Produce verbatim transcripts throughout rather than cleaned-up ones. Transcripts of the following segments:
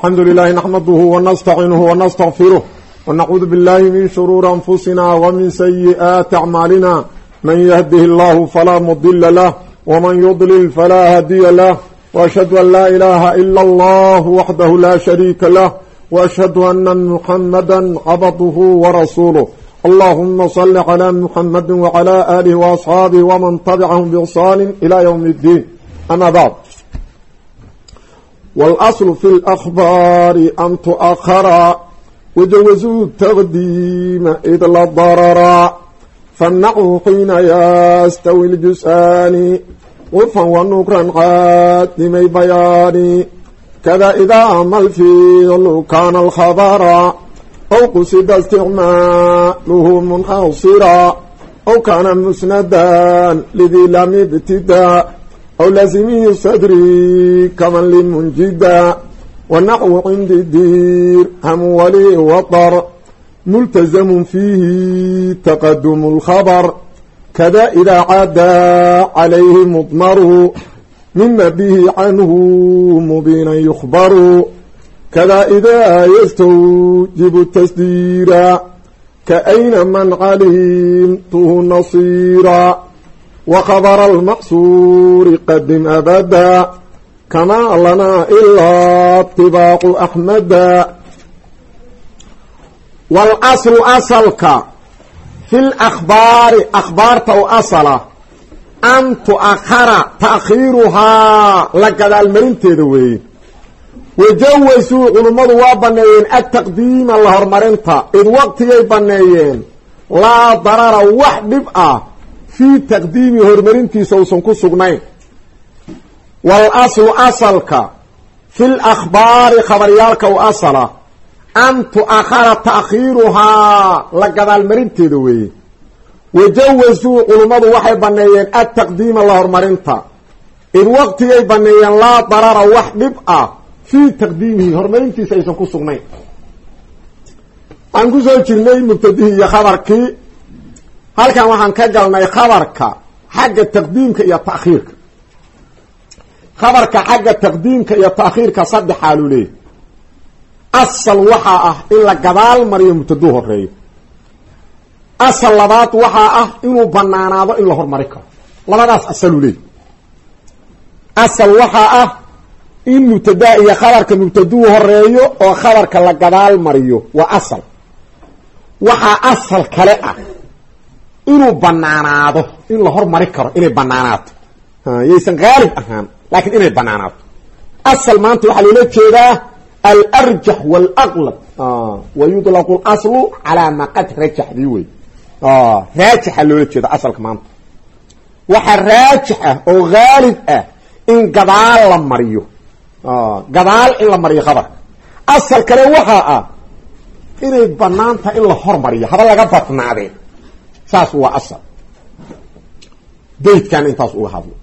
الحمد لله نحمده ونستعينه ونستغفره ونعوذ بالله من شرور أنفسنا ومن سيئات أعمالنا من يهده الله فلا مضل له ومن يضلل فلا هادي له وأشهد أن لا إله إلا الله وحده لا شريك له وأشهد أن محمدا عبده ورسوله اللهم صل على محمد وعلى آله وأصحابه ومن تبعهم بإحسان إلى يوم الدين أما بعد. والأصل في الأخبار أن تؤخر وجوزوا التقديم إذ لا ضرر فامنعه حين يستوي الجزآن عرفا ونكرا عادمي بيان كذا إذا عمل الفعل كان الخبر أو قصد استعماله منحصرا أو كان مسندا لذي لم ابتداء أو لازمي صدري كمن لمنجدا والنحو عند الدير هم ولي وطر ملتزم فيه تقدم الخبر كذا إذا عدا عليه مضمر مما به عنه مبينا يخبر كذا إذا يستوجب التسدير كأين من علمته نصيرا وخبر المحصور قدم أبدا كما لنا إلا اتباع أحمد. والأصل أصلك في الأخبار أخبارت أصلا أن تؤخر تأخيرها لقد المرنت ذوي وجوزوا علماء وابنين التقديم الله مرنتا إذ وقت يبنين لا ضرر واحد بقى في تقديم هرمرنتي سوسن كسغنين. والأصل أصلك في الأخبار خبريالك وأصلا أن تؤخر تأخيرها لقد المرنتي ذوي وجوزوا علماء وحي بنيين التقديم الله هرمرنتا إذ وقت يبنيين لا ضرر واحد بقى في تقديمه هرمرنتي سوسن كسغنين. أنكو سوچنay مبتدئ يا خبركي halkan waxaan ka galnay khabarka xagga taqdiimka iyo ta'khiirka. khabarka xagga taqdiimka iyo ta'khiirka saddex xaalu leeyahay. asal waxa ah in la gadaal mariyo mubtaduu horeeyo. asal labaad waxa ah inuu banaanaado in la hormari karo. labadaas asal leeyahay. asal waxa ah in mubtadaa iyo khabarka mubtaduu horeeyo oo khabarka la gadaal mariyo waa asal. waxa asal kale ah inuu banaanaado in la hormari karo inay banaanaato yeysan qaalib ahaan laakiin inay banaanaato. asal maanta waxaa loola jeedaa al-arjah wal-aqlab wa yudlaqu al-aslu calaa ma qad rajah dii wey raajixa loola jeeda asalka maanta. waxa raajix ah oo qaalib ah in gadaal la mariyo gadaal in la mariyo khabarka. asal kale waxaa ah inay banaanta in la hormariyo haba laga badnaadeen. saas waa asal beydkan intaas uga hadlo.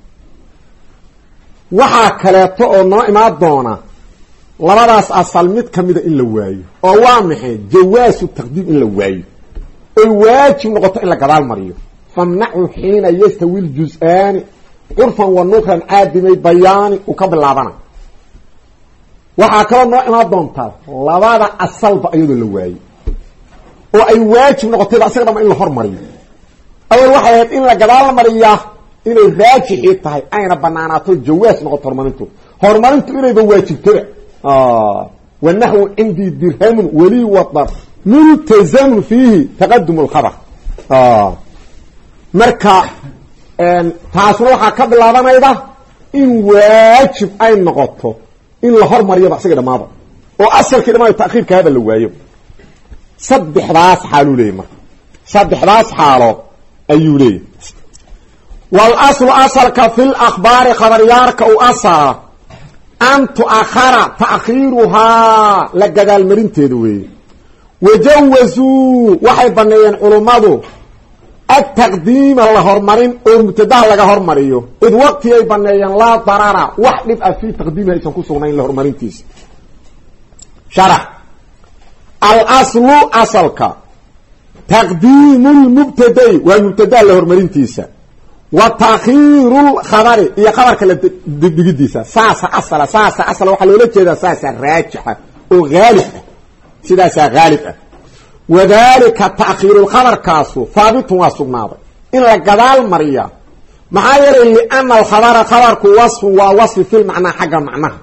waxaa kaleeto oo noo imaan doona labadaas asal mid kamida in la waayo oo waa maxay jawaasu taqdiim in la waayo oy waajib noqoto in la gadaal mariyo. famnacu xiina yastawi ljus-aani curfan wa nukran caadimay bayaani u ka bilaabana. waxaa kaloo noo imaan doontaa labada asalba iyadoo la waayo oo ay waajib noqotayba asaga dhama in la hormariyo. awal waxay ahayd in la gadaal mariyaa inay raajixii tahay ayna banaanaato jawaas noqoto hormarintu hormarintu inayba waajibtaba. wanaxwu cindii dirhamun weli wadar multazamun fiihi taqadum lkhabar. marka taasna waxaa ka bilaabanayda in waajib ay noqoto in la hormariyaba isaga dhamaaba oo asalkii dhamaayo ta'khiirkaaba la waayo. saddexdaas xaaluu leeyahy marka saddexdaas xaalo ayuu leeyahy. walaslu asalka fi lakhbaari khabaryaarka u asala an tu'akhara ta'khiiruhaa la gadaalmarinteeda weeye. wajawazuu waxay baneeyeen culummadu ataqdiima la hormarin oo mubtadaha laga hormariyo id waqti ay baneeyeen laa darara wax dhib ah fii taqdiimihi aysan ku sugnayn la hormarintiisa. sharax alaslu asalka taqdiimu lmubtadai waa mubtadaa la hormarintiisa wa taakhiiru lkhabari iyo khabarka la degdegidiisa saasa asala saasa asala waxaa loola jeedaa saasa raajixa oo gaalib ah sidaasaa gaalib ah wadalika ta'khiiru lkhabar kaasu haabitun waa sugnaaday in la gadaal mariya maxaa yeelay liana alkhabara khabarku wasfun waa wasfi fil macnaa xagga macnaha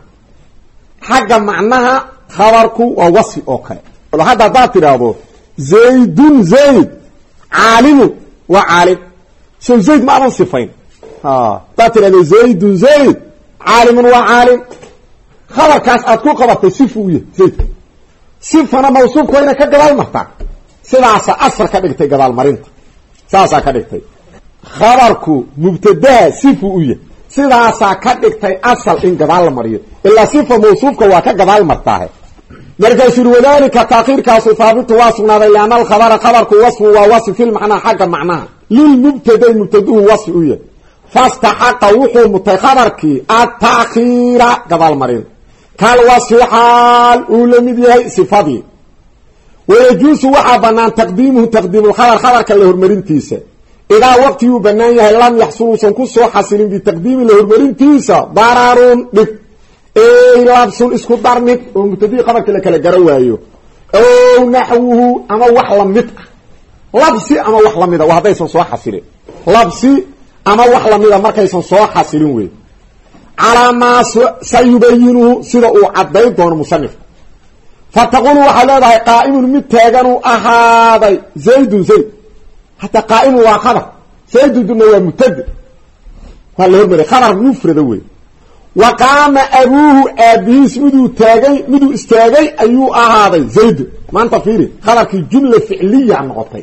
xagga macnaha khabarku waa wasfi oo kale hadda haddaad tidhaahdo zaydun zayd caalimun waa caalim so zayd ma adan sifayn haddaad tidhahdo zaydun zayd caalimun waa caalim khabarkaas aad ku qabatay sifu u yahay zaydka sifana mawsuufka waa inay ka gadaal martaa sidaasa asal ka dhigtay gadaal marinta saasaa ka dhigtay khabarku mubtadaha sifu u yahay sidaasaa ka dhigtay asal in gadaal la mariyo ilaa sifa mawsuufka waa ka gadaal martaahe markaasuu yuri wadalika taakhiirkaasu haabitu waa sugnaaday lianna alkhabara khabarku wasfun waa wasfi fil macnaa xagga macnaha lilmubtaday mubtaduhu wasfi u yahay fastaxaqa wuxuu mutay khabarkii ataakhiira gadaal marin kal wasfi xaal uu la mid yahay sifadii wayajuusu waxaa banaan taqdiimuhu taqdiimulkhabar khabarka la hormarintiisa idaa waqtiguu banaan yahay lam yaxsul uusan ku soo xasilin bitaqdiimi la hormarintiisa dararun dhib ey labsun isku darmid oo mubtadii khabarka la kala gara waayo ow naxwuhu ama wax lamid ah labsi ama wax lamida waa haddaysan soo xasilin labsi ama wax lamida markaysan soo xasilin wey calaa maa sayubayinuhu sida uu caddayn doono musanifka fataqulu waxaa leedahay qaa'imun mid taaganuu ahaaday zaydun zayd hataa qaa'imun waa khabar zayduduna waa mubtade waa la hormaray khabar mufrada wey wa qaama abuuhu aabihiis miduu taagay miduu istaagay ayuu ahaaday zaydun maanta fiiri khabarkii jumla ficliya noqotay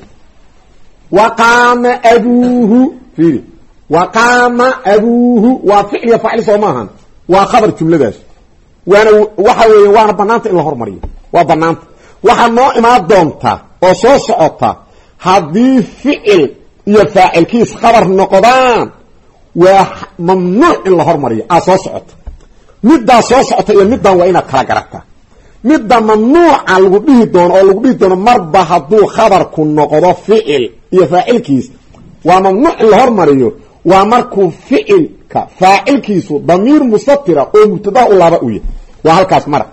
wa qaama abuuhu fiiri wa qaama abuuhu waa ficliya faacil soo maahan waa khabar jumladaas waana waxa weeye waana banaanta in la hormariyo waa banaanta waxaa noo imaan doonta oo soo socota haddii ficil iyo faacilkiis khabar noqdaan waa mamnuuc in la hormariyo aa soo socota middaa soo socota iyo middan waa inaad kala garataa midda mamnuuca lagu dhihi doono oo lagu dhihi doono marba hadduu khabarku noqdo ficil iyo faacilkiis waa mamnuuc in la hormariyo waa markuu ficilka faacilkiisu damiir mustatira oo mubtadaha u laaba u yahay waa halkaas mara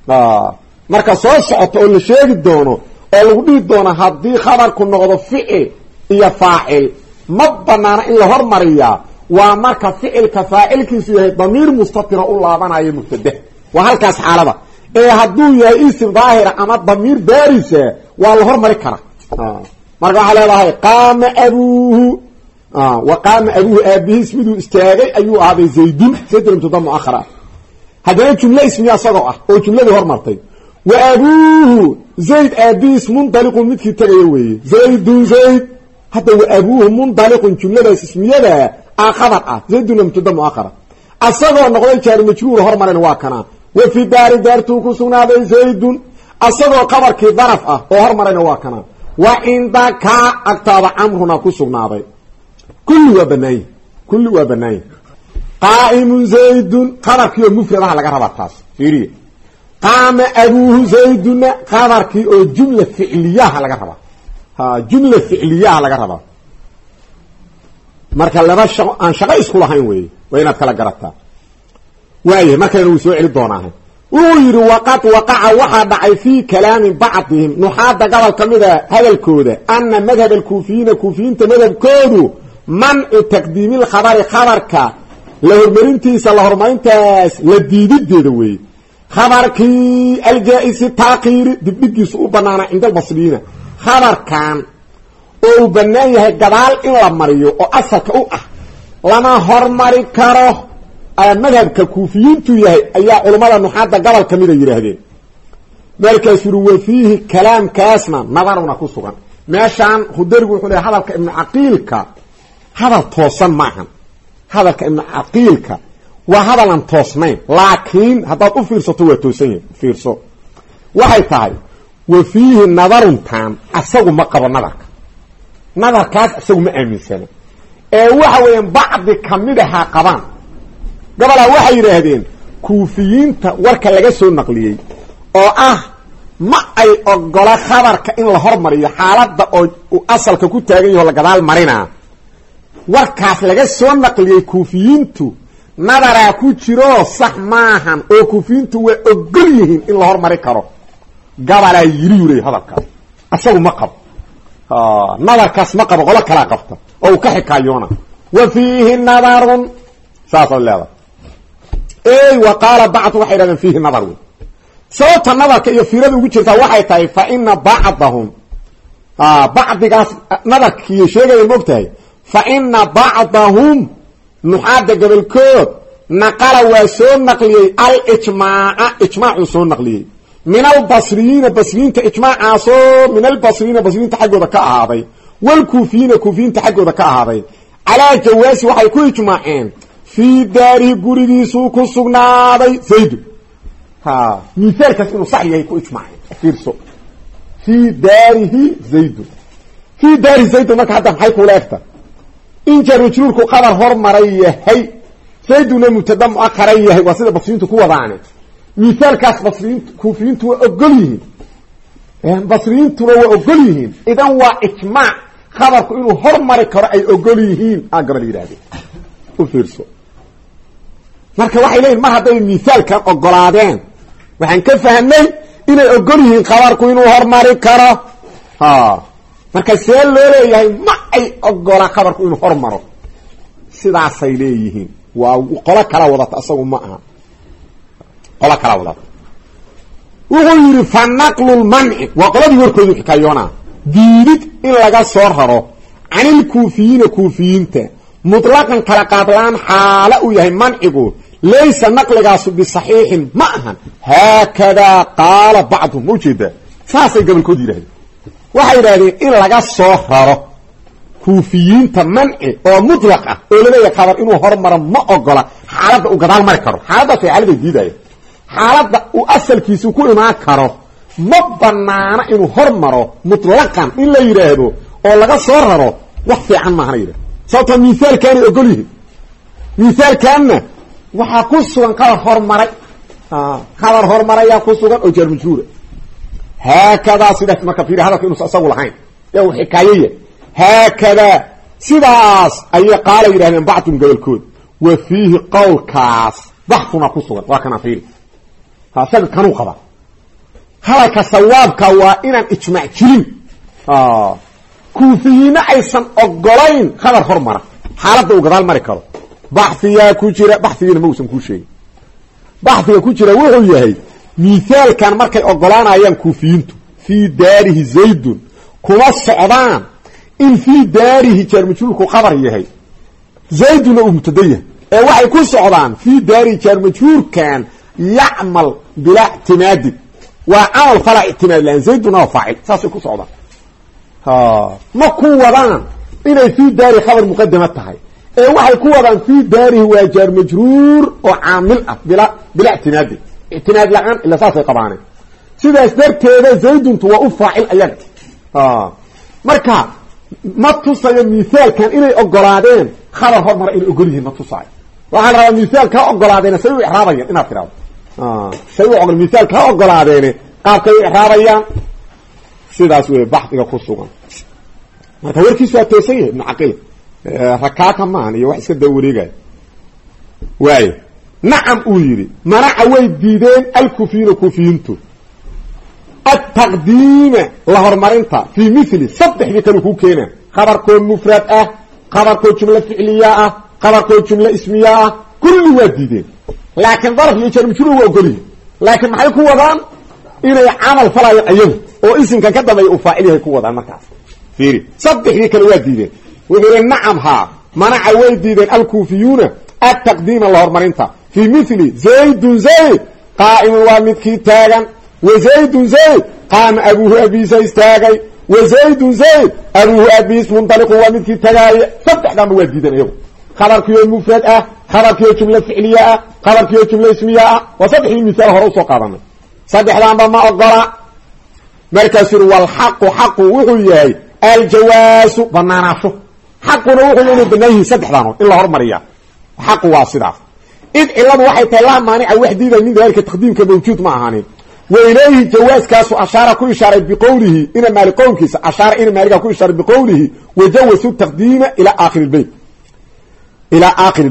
marka soo socota oo la sheegi doono oo lagu dhihi doono haddii khabarku noqdo ficil iyo faacil ma banaana in la hormariyaa waa marka ficilka faacilkiisu yahay damiir mustatira u laabanayo mubtadaha waa halkaas xaalada ee hadduu yahay isim daahira ama damiir baarisa waa la hormari karaa marka waxaa leedahay qaama abuuhu wa qaama abuuhu aabihiis miduu istaagay ayuu ahaaday zaydun zaydun mubtada muakhara haddana jumle ismiya isagoo ah oo jumladii hormartay wa abuuhu zayd aabihiis mundaliqun midkii tegaya weeye zaydun zayd hadda wa abuuhu mundaliqun jumladaas ismiyada ah khabar ah zayduna mubtada muakhara asagoo noqday jaari majruur hormareen waa kana wa fi daari daartuu ku sugnaaday zaydun asagoo qabarkii daraf ah oo hormarayna waa kana wa cindaka agtaada camruna ku sugnaaday kulli waa banaany kulli waa banaany qaa'imun zaydun qabarkii oo mufradaha laga rabaa taas fiiriye qaama abuuhu zayduna qabarkii oo jumla ficliyaha laga rabaa ha jumla ficliyaha laga rabaa marka laba shaqo aan shaqo isku lahayn weeye waa inaad kala garataa waayahay markayna wuu soo celi doonaa wuxuu yidhi waqad waqaca waxaa dhacay fii kalaami bacdihim nuxaada gobol ka mida hadalkooda ana madhab alkuufiyiina kuufiyiinta madhabkoodu mancu taqdiimi lkhabari khabarka la hormarintiisa la horumarintaas la diidideeda weeye khabarkii aljaa-isi taakiiri dibdhigiisu u banaana cinda albasriyiina khabarkan oo uu banaan yahay gadaal in la mariyo oo asalka u ah lama hormari karo madhabka kuufiyiintu yahay ayaa culammada nuxaada gobol ka mida yidhaahdeen markaasuu uri wa fiihi kalaamkaasna nadaruna ku sugan meeshaan khudarigu wuxuu leehay hadalka ibnu caqiilka hadal toosan maahan hadalka ibnu caqiilka waa hadal aan toosnayn laakiin haddaad u fiirsato waa toosan yahay fiirso waxay tahay wa fiihi nadaruntan asagu ma qabo nadarka nadarkaas isagu ma aaminsana ee waxa weeyaan bacdi kamid ahaa qabaan gobolaa waxay yidhaahdeen kuufiyiinta warka laga soo naqliyey oo ah ma ay ogola khabarka in la hormariyo xaaladda oo uu asalka ku taagan yaho la gadaal marinaa warkaas laga soo naqliyey kuufiyiintu nadaraa ku jiro sax maahan oo kufiintu way ogol yihiin in la hormari karo gabalaa yiri yuri hadalkaas asagu ma qabo nadarkaas ma qabo qolo kala qabta oo ka xikaayoona wa fiihi nadarun saasa leedahay ay wa qala ba'd waxa yiraahdeen fiihi nadar sababta nadarka iyo fiirada ugu jirta waxay tahay fa inna ba'dahum ah ba'digaas nadarkii sheegay moogtahay fa inna ba'dahum nuhada gabalkood naqala wa soo naqliyay al ijmaa'a ijmaa'u soo naqliyay min al basriyin basriinta ijmaa'aaso min al basriyin basriinta xaqooda ka ahaaday wal kufiina kufiinta xaqooda ka ahaaday ala jawaasi waxay ku ijmaa'een fi daari gurigiisu ku sugnaaday zayd ha misalkaas inuu sax yahay ku ijmaa'een fiirso fi daarihi zayd fi daari zayd marka hadda maxay ku leegta in jarujurku qadar hormaray yahay zayduna mutadam aqray yahay waa sida basriintu ku wadaane misalkaas basriintu kufiintu waa ogol yihiin ee basriintu waa ogol yihiin idan waa ijmaa' khabarku inuu hormari karo ay ogol yihiin aqbal yiraahdo u fiirso marka waxay leeyihiin mar hadday misalkan ogolaadeen waxaan ka fahnay inay ogol yihiin khabarku inuu hormari karo ha marka see loo leeyahay ma ay ogola khabarku inuu hormaro sidaasay leeyihiin waa qolo kala wadata asagu ma aha qolo kala wadata wuxuu yiri fa naqlul man'i wa qoladii warkoodu xikaayona diidid in laga soo raro anil kufiina kufiinta mutlaqan kala qaadlaan xaala uu yahay man'igu laysa naqligaasu bi sahihin ma aha hakada qala ba'd mujida saasay gabalkood yiraahdeen waxay yiraahdeen in laga soo raro kufiyiinta manci oo mutlaq ah oo leeyahay khabar inuu hormaro ma ogola xaaladda uu gadaal mari karo xaaladda xaaladda diidaya xaaladda uu asalkiisu ku imaan karo ma banaana inuu hormaro mutlaqan in la yiraahdo oo laga soo raro wax fiican ma aha yiraahdo sababta misaalkan ogol yihiin misaalkanna waxa ku sugan khabar hormaray ah khabar hormaray ku sugan oo jar majruur hakada sidaas marka fiir hadalka inuu asagu lahayn ee xikaayay hakada sidaas ay qaala yiraahdeen ba'dun gabalkood wa fiihi qawlkaas baxthuna ku sugan waa kana fiir ha sab kanu qaba halka sawaabka waa inaan ijmaac jirin ah kufiina aysan ogolayn khabar hormara xaaladda uu gadaal mari karo baxthiya ku jira baxthiyana ma uusan ku sheegin baxthiga ku jira wuxuu yahay misaalkan markay ogolaanayaan kufiintu fi daarihi zaydun kuma socdaan in fi daarihi jarmajruurku khabar yahay zayduna uu mutadayah ee waxay ku socdaan fi daari jarmajruurkan ya'mal bila i'timaad wa amal fala i'timaad lan zayduna fa'il saasay ku socdaan ha ma ku wadaan inay fi daari khabar muqaddama tahay ee waxay ku wadaan fi daarihi waa jarmajruur oo aamil ah bila bila i'timaad i'timaad la'aan ila saasay qabaaneen sidaas darteeda zayduntu waa u faa'il ayag ah marka ma tusayo misaalkan inay ogolaadeen khabar hormar inay ogol yihiin ma tusayo waxa la rabaa misaal ka ogolaadeen say u ixraabayaan inaad tiraado ah say u ogol misaal ka ogolaadeen qaabkay u ixraabayaan sidaas way baxdiga ku sugan marka warkiisu waa toosan yahay ibn aqil rakaaka maan iyo wax iska dawareegay way nacam uu yiri manaca way diideen al-kufiina kufiintu التقديم لهرمرنتا في مثل صدح ذكر كو كينا خبر كون مفرد اه خبر كون جمله فعليه اه خبر كون جمله اسميه اه كل وديدين لكن ظرف يجر مشروع وقولي لكن maxay ku wadaan inay amal falay ayuu oo isimka ka damay u faa'ilihay ku wadaan markaas fiiri صدح kale wadiideen wuxuu nacam ha mana ay weydiideen al-kufiyuna at-taqdim lahormarinta fi mithli zayd zayd qa'im wa midki taagan وزيد زيد قام أبوه أبيس استاغي وزيد زيد أبوه أبيس منطلق ومدك تغاي صدح دام وديدن ايو خبر كيو مفرد اه خبر كيو جمله فعليه اه خبر كيو جمله اسميه اه وصدح المثال هرو سو قادنا صدح دام ما اوغلا مركز والحق حق وحو ياي الجواز بناناشو حقنا وحو انه بنيه صدح دام الا هرمريا حق واسدا اذ الا waxay tahay maanic waxdiida min dalka taqdiimka mawjud ma ahanin وإليه جواز كاسو أشار كل إشارة بقوله إن مالك قولكيس أشار إن مالك كل إشارة بقوله وجوز التقديم إلى آخر البيت إلى آخر البيت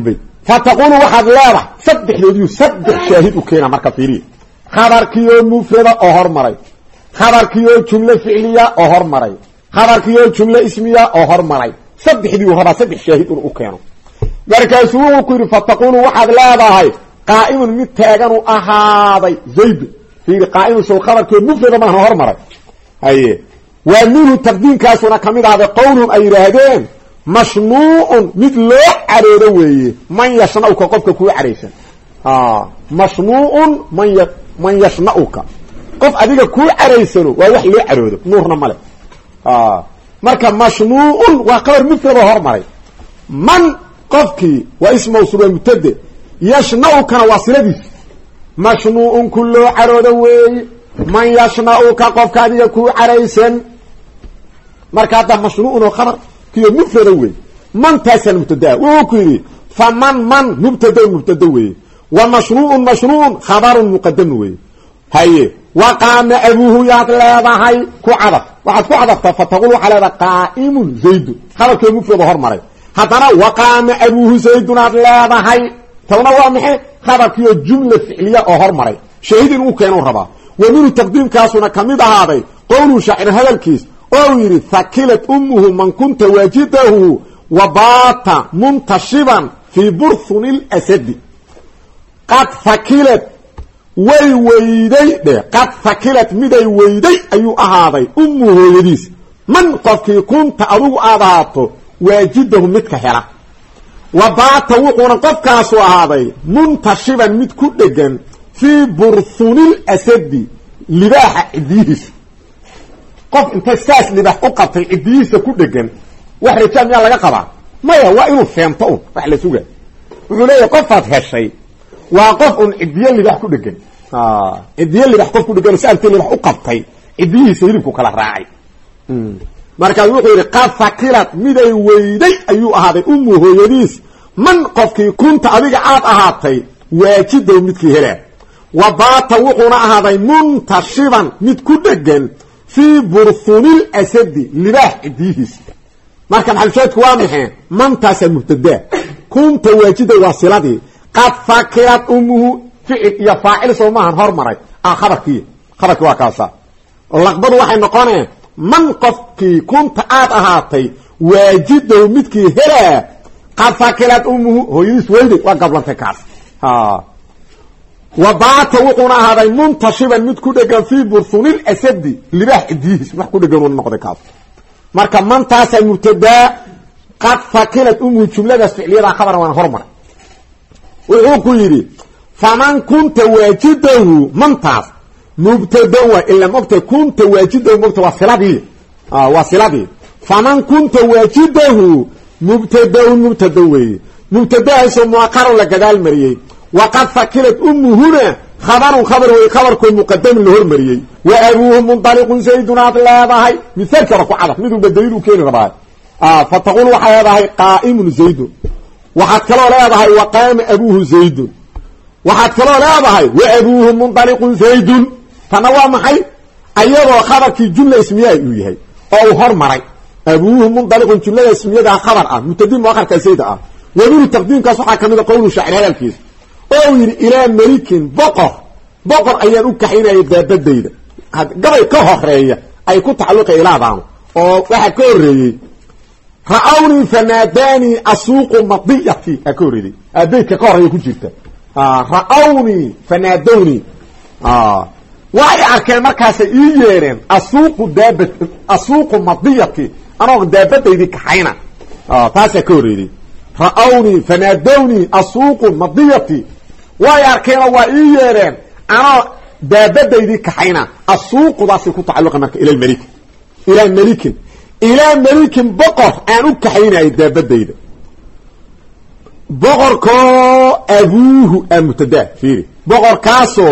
فتقول واحد لا صدح له صدح شاهد وكينا مركب فيري خبر كيو مفردة او هرمري خبر كيو جملة فعلية او هرمري خبر كيو جملة اسمية او هرمري صدح له هذا صدح شاهد وكينا مركزوه كيري فتقول واحد لا هاي قائم متاغن اهادي زيد في قائم سو خبر كيو مفردة ما هرمري اي ومنه تقديم كاسونا كميد هذا قول اي رهدين مشنوع مثل عريروي من يشنعك قفك كو عريسا اه مشنوع من ي... من يشنعك قف اديك كو عريسن وا wax loo caroodo nuurna male ah marka mashnuun wa qabar mithla hormaray man qofki wa ismu mawsul mubtada yashna'uka wasiladiis mashnuun kullu caroodo weey man yashna'uka qofka adiga ku caraysan marka hada mashnuun khabar كيو مفرد وي من تاسع المبتدا وكيري فمن من مبتدا مبتدا وي ومشروع مشروع خبر مقدم وي هي وقام ابوه يا لا هي كعبه واحد كعبه فتقول على قائم زيد خبر كيو مفرد هرمري هذا وقام ابوه زيد لا هي تونا وامحي خبر كيو جمله فعليه او هرمري شهيد انه كانوا ربا ومن تقديم كاسنا كميد هذا قول شاعر هذا الكيس أو يري ثكلت أمه من كنت واجده وبات منتشبا في برثن الأسد قد ثكلت وي ويدي قد ثكلت مدي ويدي أيو أهاضي أمه يديس من قفك كنت أرو أهاضه واجده متكهرة وبات وقونا قفك أسو أهاضي منتشبا متكدقا في برثن الأسد لباح إديس qof inta saas libax u qabtay cidiisa ku dhagan wax rajam yaa laga qabaa maya waa inuu feento wax la suga wuxuu leeyahay qofaad heshay waa qof un cidiyo libax ku dhagan ah cidiyo libax qof ku dhagan saantii libax u qabtay cidiisa hilibku kala raacay marka wuxuu yiri qaf fakilat miday weyday ayuu ahaaday ummu hooyadiis man qofkii kunta adiga aad ahaatay waajidow midkii helaa wabaata wuxuuna ahaaday muntashiban mid ku dhagan في برثون الأسد لباح عديهس مركب حلشاتك وامحين من تاسا المبتدا كنت واجد واصلتي قد فكرت أمه فعل يفاعل سوماها هرمري آه خبرك خبرك واكاسا اللقبض واحد نقاني من قفك كنت آتهاتي واجد ومدك هلا قد فكرت أمه هو يدس ويدي وقبل تكاس آه وبعت وقنا هذا منتشبا مد كدغان في برثون الاسد لباح اديس wax ku dhagan noqday kaas marka man taasay mubtada qad fakilat umu jumlada ficliyada khabar waan hormar wuxuu ku yiri faman kunta wajidahu man taas mubtada wa illa mubtada kunta wajidahu mubtada wasiladi ah wasiladi faman kunta wajidahu mubtada mubtada way mubtada ismu muakkar la gadal mariyay وقد فكرت أمه هنا خبر خبر وخبر كل مقدم له المريي وأبوه منطلق سيدنا الله هاي مثال كركو عرف مدو بدليل كين رباي اه فتقول وحيا هاي قائم زيد وحد كلا لا هاي وقام أبوه زيد وحد كلا لا هاي وأبوه منطلق زيد فنوا محي ايضا خبر في جمله اسميه يهي او هرمري ابوه منطلق جمله اسميه ده خبر اه متدين مؤخر كسيده اه ونور تقديم كاس waxa kamida qowlu shacir halkiis oo yiri ila malikin boqor boqor ayaan u kaxinay daabadayda gabay ka horeeya ay ku tacaluq ilaadaan oo waxa ka horeeyay ra'awni fanadani asuuq madiyati akuridi adeeka ka horeeya ku jirta ah ra'awni fanadani ah way arkeen markaas ay yeereen asuuq daabad asuuq madiyati anoo daabadaydi kaxayna ah taas ka horeeyay ra'awni fanadani asuuq madiyati way arkeen waa ii yeereen anoo daabadaydi kaxayna asuuq daasi ku tacaluqa marka ila malik ila malik ila malik boqor aan u kaxaynay daabadayda boqor ko abuhu amtada fiiri boqor kaaso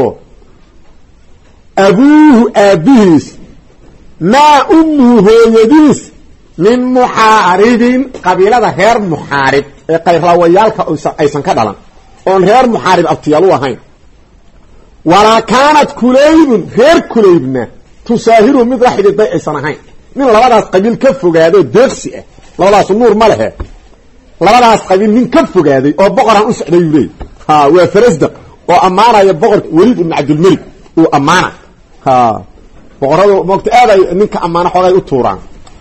abuhu abis ma ummuhu yadis min muharibin qabilada heer muharib ee qayrawayalka aysan ka dhalan on heer muharib abtiyalu ahayn wala kanat kulayb heer kulaybna tusaahiru mid raxid aysan ahayn min labadaas qabiil ka fogaado deeqsi ah labadaas nuur ma laha labadaas qabiil nin ka fogaaday oo boqoran u socday yulay ha waa farasdaq oo amaanaya boqor Waliid ibn Abdul Malik oo amaana ha boqoradu moogta aaday ninka amaana xoogay u tuuraan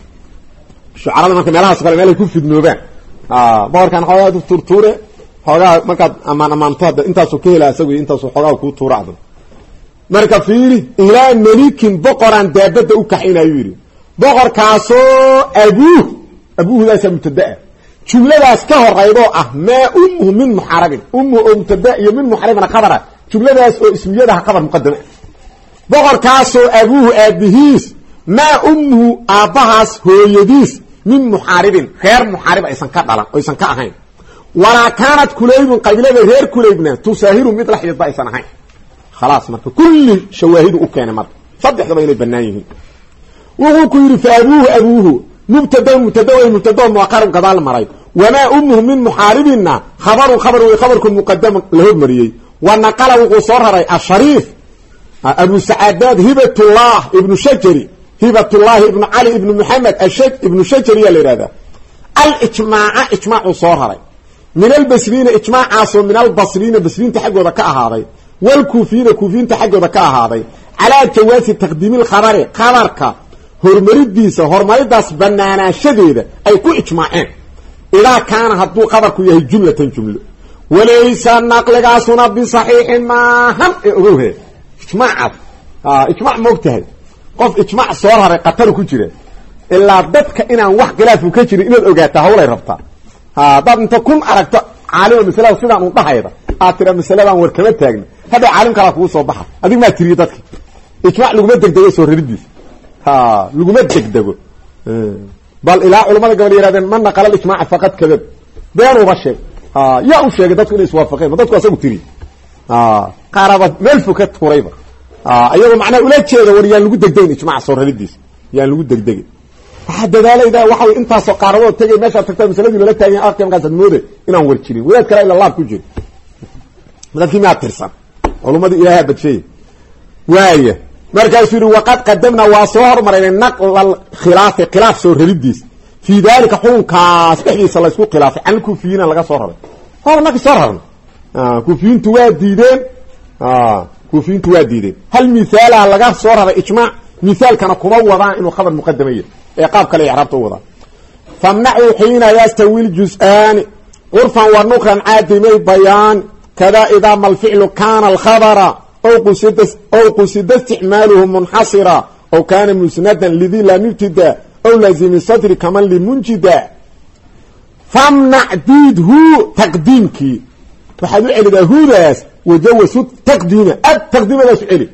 shucarada marka meelahaas kale meelay ku fidnoobaan ah boqorkan xoogay u turtuure xoogay marka amaan amaanto intaas oo ka helaa asagu intaas oo xoogay ku tuuraado marka fiiri ilaa malikin boqoran daabada u kaxinayo yiri boqorkaasoo abuuh abuuhdaas mubtadaa jumladaas ka horeydo ah ma ummu min muharabin ummu mubtadaa iyo min muharabina khabara jumladaas oo ismiyadaha khabar muqaddam boqorkaasoo abuuh abihiis ma ummu aabahaas hooyadiis min muharibin reer muharib aysan ka dhalan oo aysan ka ahayn wala kaanat kulaybun qabilada reer kulaybna tusaahiru mid la xidid aysan ahayn خلاص marka kulli shawaahid u keenay marka saddexda inay banaan yihiin wuxuu ku yiri faabuhu abuhu mubtada mubtada wa mubtada muqarrab qadaal maray wama ummuhu min muharibina khabaru khabaru wa khabarku muqaddam lahu mariyay wa naqala wuxuu soo raray asharif abu sa'adad hibatullah ibn shajari hibatullah ibn ali ibn muhammad ashaj ibn shajari ya leerada al ijma'a ijma'u soo raray min al basrina ijma'a soo min al basrina basrinta xaqooda ka ahaaday والكوفيين كوفيين تحقوا كا هذا على جواز تقديم الخبر خبرك هرمريديسا هرمريداس بنانا شديده اي كو اجماعين اذا كان هدو خبرك يهي جمله جمله وليس النقل غاسنا بصحيح ما هم اوه اجماع اه اجماع مجتهد قف اجماع صور قتل كجيره الا ددك ان wax khilaaf ka jiro inaad ogaato hawlay rabtaa ha dad inta kun aragto caalim misalada sida uu dhahayda aatira misaladan war kama taagna hada caalim kala ku soo baxa adig ma tiriyo dadka ijmaac laguma degdego soo riridiis ha laguma degdego bal ila culimada gabadh yiraahdeen man qala ijmaac faqad kadab been u bashay ha ya u sheegay dadku inay iswaafaqeen dadku asagu tiri ha qaraba meel fuka tuurayba ha ayagu macna ula jeedo war yaan lagu degdegin ijmaac soo riridiis yaan lagu degdegin hada daalayda waxa inta soo qaarado tagay meesha tagtay misaladii la taagay aqam qaasad moode inaan war jirin wadaad kale ila laab ku jiro madalkii ma tirsan علماء إلهي بدشي وايه مركز يقول وقد قدمنا وصور مرين نقل الخلاف خلاف سور رديس في ذلك حكم كاس بحدي صلى الله خلاف عن الكوفيين لغا صور هو ما صور اه كوفيين تواديدين اه كوفيين تواديدين هل مثال لغا صور اجماع مثال كان كما وضع انه خبر مقدميه ايقاب كلا يعربته وضع فمنعوا حين يستوي الجزءان عرفا ونقرا عادمي بيان كذا إذا ما الفعل كان الخبر أو قصد أو قصد استعماله منحصرا أو كان مسندا لذي لا مبتدا أو لازم الصدر كمان لمنجدا فامنع ديده تقديمك فحدو على هوداس وجوز تقديم التقديم لا سؤالي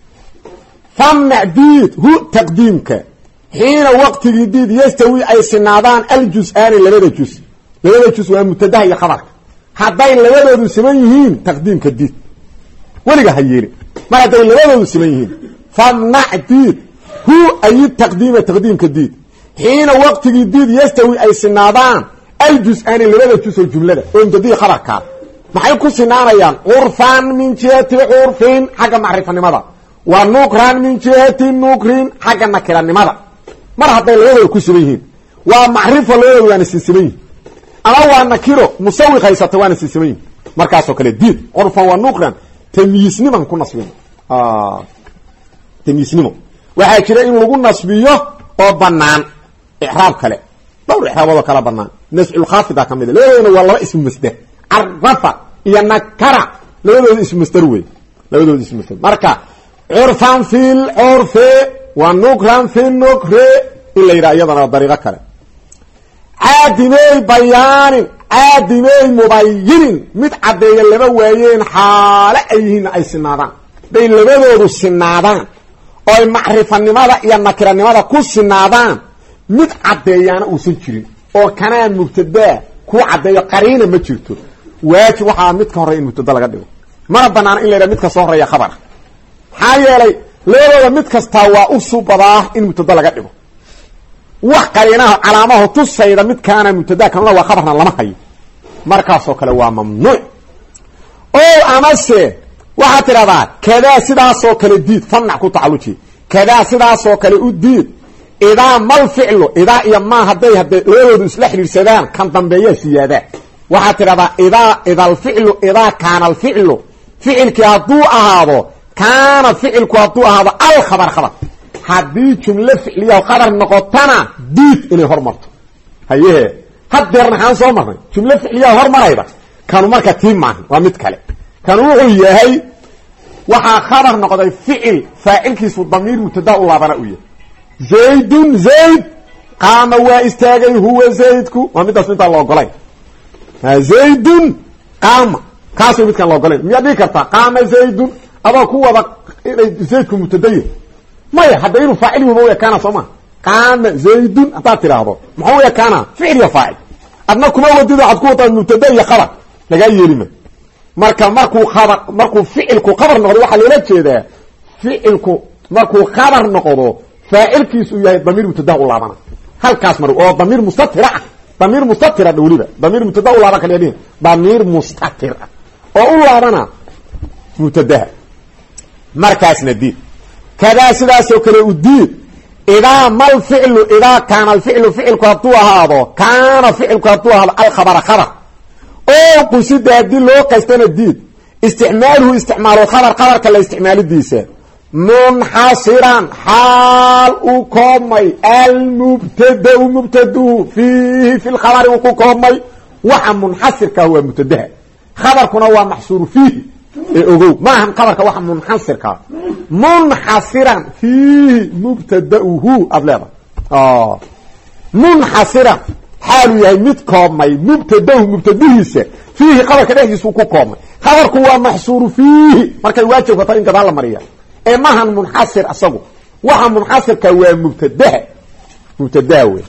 فامنع ديد هو تقديمك حين وقت جديد يستوي أي سنادان الجزءان لبدا جزء لبدا جزء ومتدهي خبرك hadday labadoodu siman yihiin taqdiimka diid waliga hayiri mar hadday labadoodu siman yihiin famna'did hu ay taqdiima taqdiimka diid hiina waqtigi diid yastawi ay sinaadaan ay juz'an labada juz oo jumlada oo indii khabarka maxay ku sinaanayaan urfan min jihati urfin haga macrifanimada wa nuqran min jihati nuqrin haga nakiranimada mar hadday labadoodu ku siman yihiin waa macrifa labadoodu waan siman yihiin ama waa nakiro musawiq haysata waana siismayn markaas oo kale diid urfan wa nuqran tamyiisniman ku nasbin ah tamyiisnimo waxa jira in lagu nasbiyo oo banaan i'raab kale dhowr i'raabado kala banaan nas'ul khafida kamid leeyna waa laba ism masdar arrafa iyo nakara leeyna ism masdar way leeyna ism masdar marka urfan fil urfi wa nuqran fil nuqri illa iraayadana dariiqa kale عادمي بيان عادمي مبين مد عدي لبا وايين حاله ايهن اي سنادان بين لبدودو سنادان او معرفنimada iyo nakranimada ku sinaadaan mid cadeeyana uu san jirin oo kana mubtada ku cadeeyo qariina ma jirto waajib waxa mid ka horeey mubtada laga dhigo mar banaan in leeyahay mid ka soo horeeya khabar hayelay leeyahay mid kasta waa u subadaa in mubtada laga dhigo وقرينه علامه تصيد مد كان مبتدا كان waa khabarna lama hayo markaas oo kale waa mamnuuc oo amase waxa tirada kada sidaas oo kale diid fanna ku tacaluji kada sidaas oo kale u diid idaa mal ficlu idaa iyo maa hadday hadday labadoodu isla xidhiidsadaan kan dambeeyaa siyaadaa waxaad tidhahdaa idaa ida alficlu idaa kaana alficlu ficilkii hadduu ahaado kaana ficilku hadduu ahaado alkhabar khabar haddii jumlo ficliya khabar noqotana diid inay hormarto hayehe haddeer maxaan soo marnay jumlo ficliyaa hormarayda kanu marka tii maaha waa mid kale kanu wuxuu yahay waxaa khabar noqday ficil faacilkiisu damiir mubtada u laabana u yahay zaydun zayd qaama waa istaagay huwa zaydku waa midaas midaan la ogolayn zaydun qaama kaasuu midkaan la ogolayn miyaad dhigi kartaa qaama zaydun adoo ku wada inay zaydku mubtadayo maya hadda inuu faacil yuba u ekaana soo maa qaama zaydun haddaad tidhaahdo muxuu u ekaana ficil iyo faacil adna kuma wadido waxaad ku wadaa mubtada iyo khabar lagaa yeelima marka markuu khabar markuu ficilku khabar noqdo waxaa loola jeedaa ficilku markuu khabar noqdo faacilkiisu yahay damiir mubtada u laabana halkaas mar oo damiir mustatira ah damiir mustatira weliba damiir mubtada u laaban kaliya dhihin damiir mustatir ah oo u laabana mubtadaha markaasna diid kadaa sidaasoo kale u diid idaa mal ficlu idaa kaana alficlu ficilku hadduu ahaado kaana ficilku hadduu ahaado alkhabara khabar oo qusida haddii loo qaystana diid isticmaaluhu isticmaalo khabar khabarka la isticmaalidiisa munxasiran xaal uu koobmay almubtadau mubtaduhu fiihi fi lkhabari uu ku koobmay waxa munxasirka waa mubtadaha khabarkuna waa maxsuuru fiihi ee ogow maahan khabarka waxa munxasirka munxasiran fiihi mubtadauhu aad leedahay munxasiran xaaluu yahay mid koobmay mubtadahu mubtadihiisa fiihi khabarka dhexdiisuu ku koobmay khabarku waa maxsuuru fiihi markay waajibka tahay in gadaal la mariya ee maahan munxasir asagu waxa munxasirka waa mubtadaha mubtadaha wey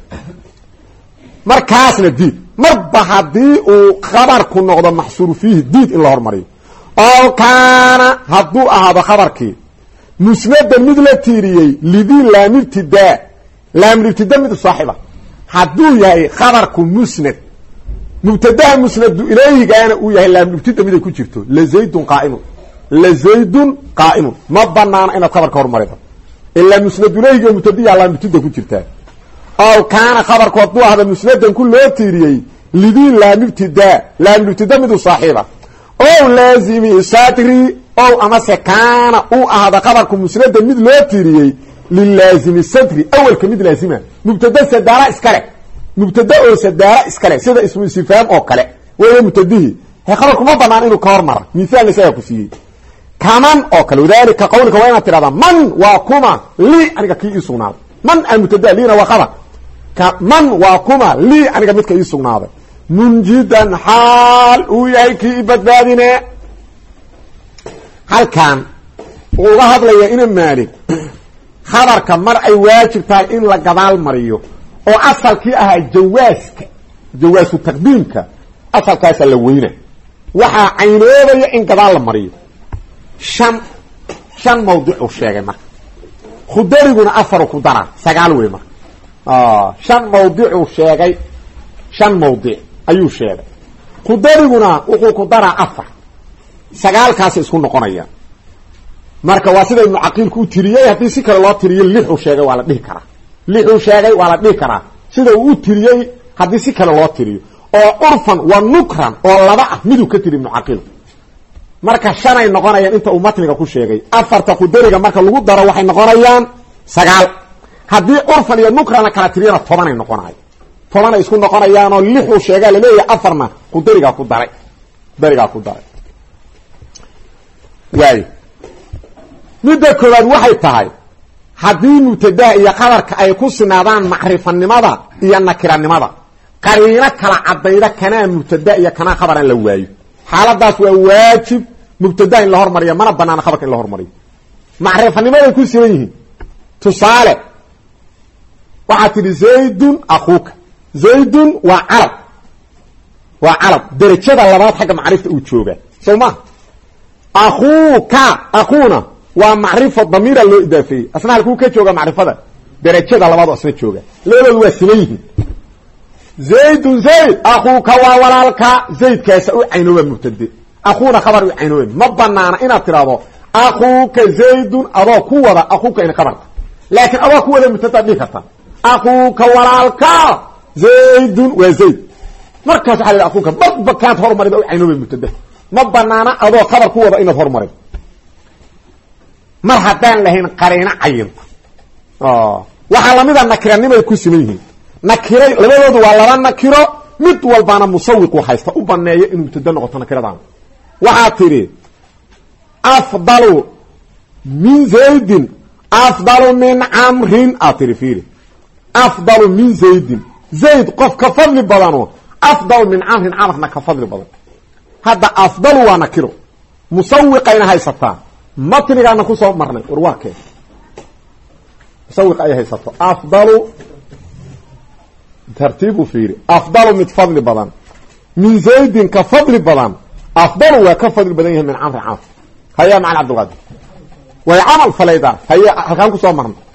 markaasna diid marba haddii uu khabarku noqdo maxsuuru fiihi diid in la hormariyo oo kaana hadduu ahaado khabarkii musnadan mid la tiiriyey lidii laamibtidaa laamibtida mid saaxiba hadduu yahay khabarku musnad mubtadaha musnadu ilayhigaana uu yahay laamibtida miday ku jirto lazaydun qaaimun lazaydun qaaimun ma banaana inaad khabarka hormarido ilaa musnad ilayhiga mubtadiya laamibtida ku jirtaa oo kaana khabarku hadduu ahda musnadan ku loo tiiriyey lidii laamibtidaa laamibtida midu saaxiiba o laazimi sadri o amase kaana uu ahda khabarku musnadan mid loo tiiriyey lilaazimi sadri awalka mid laazima mubtada sadaara iskale mubtada oo sadaara iskale sida ismu istifhaam oo kale weeye mubtadihi he khabarku ma banaan inuu ka hormara misaal isaga ku siiyey kaman oo kale wadaalika qawlika waa inaad tidhahdaa man waa kuma li aniga kii ii sugnaaday man a mubtada liina waa khabar man waa kuma li aniga midka ii sugnaaday munjidan xaal uu yahay kii i badbaadine halkan wuxuu uga hadlayaa ina maalik khabarka mar ay waajib tahay in la gadaal mariyo oo asalkii ahaa jawaaska jawaasu taqdiimka asalkaasa la weyna waxaa caynoobaya in gadaal la mariyo shan shan mawducuu sheegay marka khudariguna afaru ku daraa sagaal wey marka shan mawducuu sheegay shan mawdic ayuu sheegay khudariguna wuxuu ku daraa afar sagaalkaas isku noqonaya marka waa sida ibnu caqiilku u tiriyey haddii si kale loo tiriyo lixuu sheegay waa la dhihi karaa lixuu sheegay waa la dhihi karaa sida uu u tiriyey haddii si kale loo tiriyo oo curfan wa nukran oo laba ah miduu ka tiri ibnu caqiilku marka shanay noqonayaan inta uu matniga ku sheegay afarta khudariga marka lagu daro waxay noqonayaan sagaal haddii curfan iyo nukran la kala tiriyana tobanay noqonayo tobanay isku noqonayaanoo lixuu sheegaa laleeyahay afarna khudarigaa ku daray khudarigaa ku daray waayo midda koowaad waxay tahay haddii mubtadaha iyo khabarka ay ku sinaadaan macrifanimada iyo nakiranimada qariino kala cadayda kanaa mubtada iyo kanaa khabaran la waayo xaaladaas waa waajib mubtadaha in la hormariyo mana banaana khabarka in la hormariyo macrifanimaday ku siban yihiin tusaale waxaa tidhi zaydun akuuka zaydun waa calab waa calab derajada labaad xagga macrifta uu jooga soo ma akuuka akuuna waa macrifo damiira loo idaafeeyey asna halkuu ka jooga macrifada derajada labaad oo asna jooga labadoodu waa siman yihiin zaydun zayd akuuka waa walaalka zaydkaasa u caynooba mubtade akuuna khabar u caynooba ma banaana inaad tidhaahdo akuuka zaydun adoo ku wada akuuka in khabarta laakiin adoo ku wada mubtada dhihi karta akuuka walaalka zaydun waa zayd markaas waxa la akuuka badba kaad hormarid oo aynoobe mubtada ma banaana adoo khabar ku wada inaad hormarid mar haddaan lahayn qariina cayinta oo waxa lamida nakiranimay ku simeeyeen nakiray labadoodu waa laba nakiro mid walbaana musawiq haysta u baneeyo inuu mubtada noqoto nakiradan waxa tiri afdalu min zaydin afdalu min amrin atiri fiiri afdalu min zaydin zayd qof ka fadli badano afdalu min amrin amrna ka fadli badan hada afdalu wa nakiro musawiqayna haysata matnigaana ku soo marnay warwaakee musawiq ay haysato afdalu tartiibu fiiri afdalu mid fadli badan min zaydin ka fadli badan afdalu wa ka fadli badan yahay min amr amr haya macna abdulqaadir way amal falayda haya halkan ku soo marnay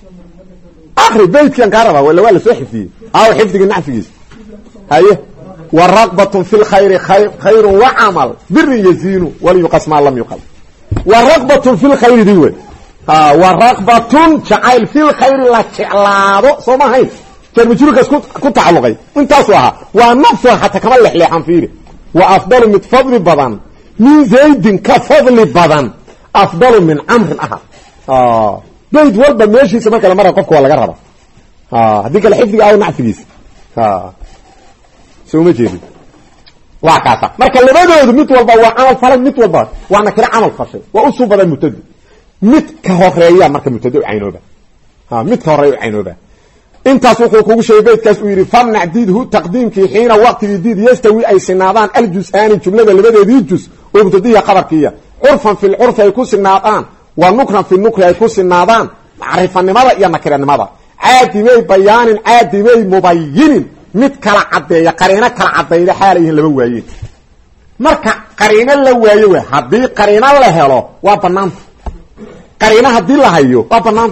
akhri baytkan kaaraba wala wala soo xifdiyay aw xifdiga nafsigiis haya waraqbatun fil khayri khayr wa amal bir yazinu wal yuqas ma lam yuqal waraqbatun fil khayri diwa ha waraqbatun ja'al fil khayri la ja'laado soma hay tarmijulkas ku tacalluqay intaas waxa waa nafsu hatta kama lixleexan fiiri wa afdalu mid fadli badan min zaydin ka fadli badan afdalu min amr aha ah bayd walba meeshiisa marka la mara qofka waa laga raba ah hadii kala xifdiga aw nacfigiis ah soo ma jeedin waa kaasa marka labadoodu mid walba waa amal falan mid walba waa nakira amal fashay waa usoo badan mutadi mid ka horeeya marka mutadi aynooba ha mid ka horeeya aynooba intaas wuxuu kugu sheegay baydkaas uu yiri fam nacdiidhu taqdiimkii xiina waqtigii diid yastawi ay sinaadaan aljuz'aani jumlada labadeedii juz oo mutadiya qabarkiya urfan fil urf ay ku sinaadaan wa nukran fil nukri ay ku sinaadaan macrifanimada iyo nakiranimada aadimay bayaanin aadimay mubayyinin mid kala cadeeya qariina kala cadeeyda xaalayn laba waaye marka qariina la waayo waa hadii qariina la helo waa banaan qariina hadii la hayo waa banaan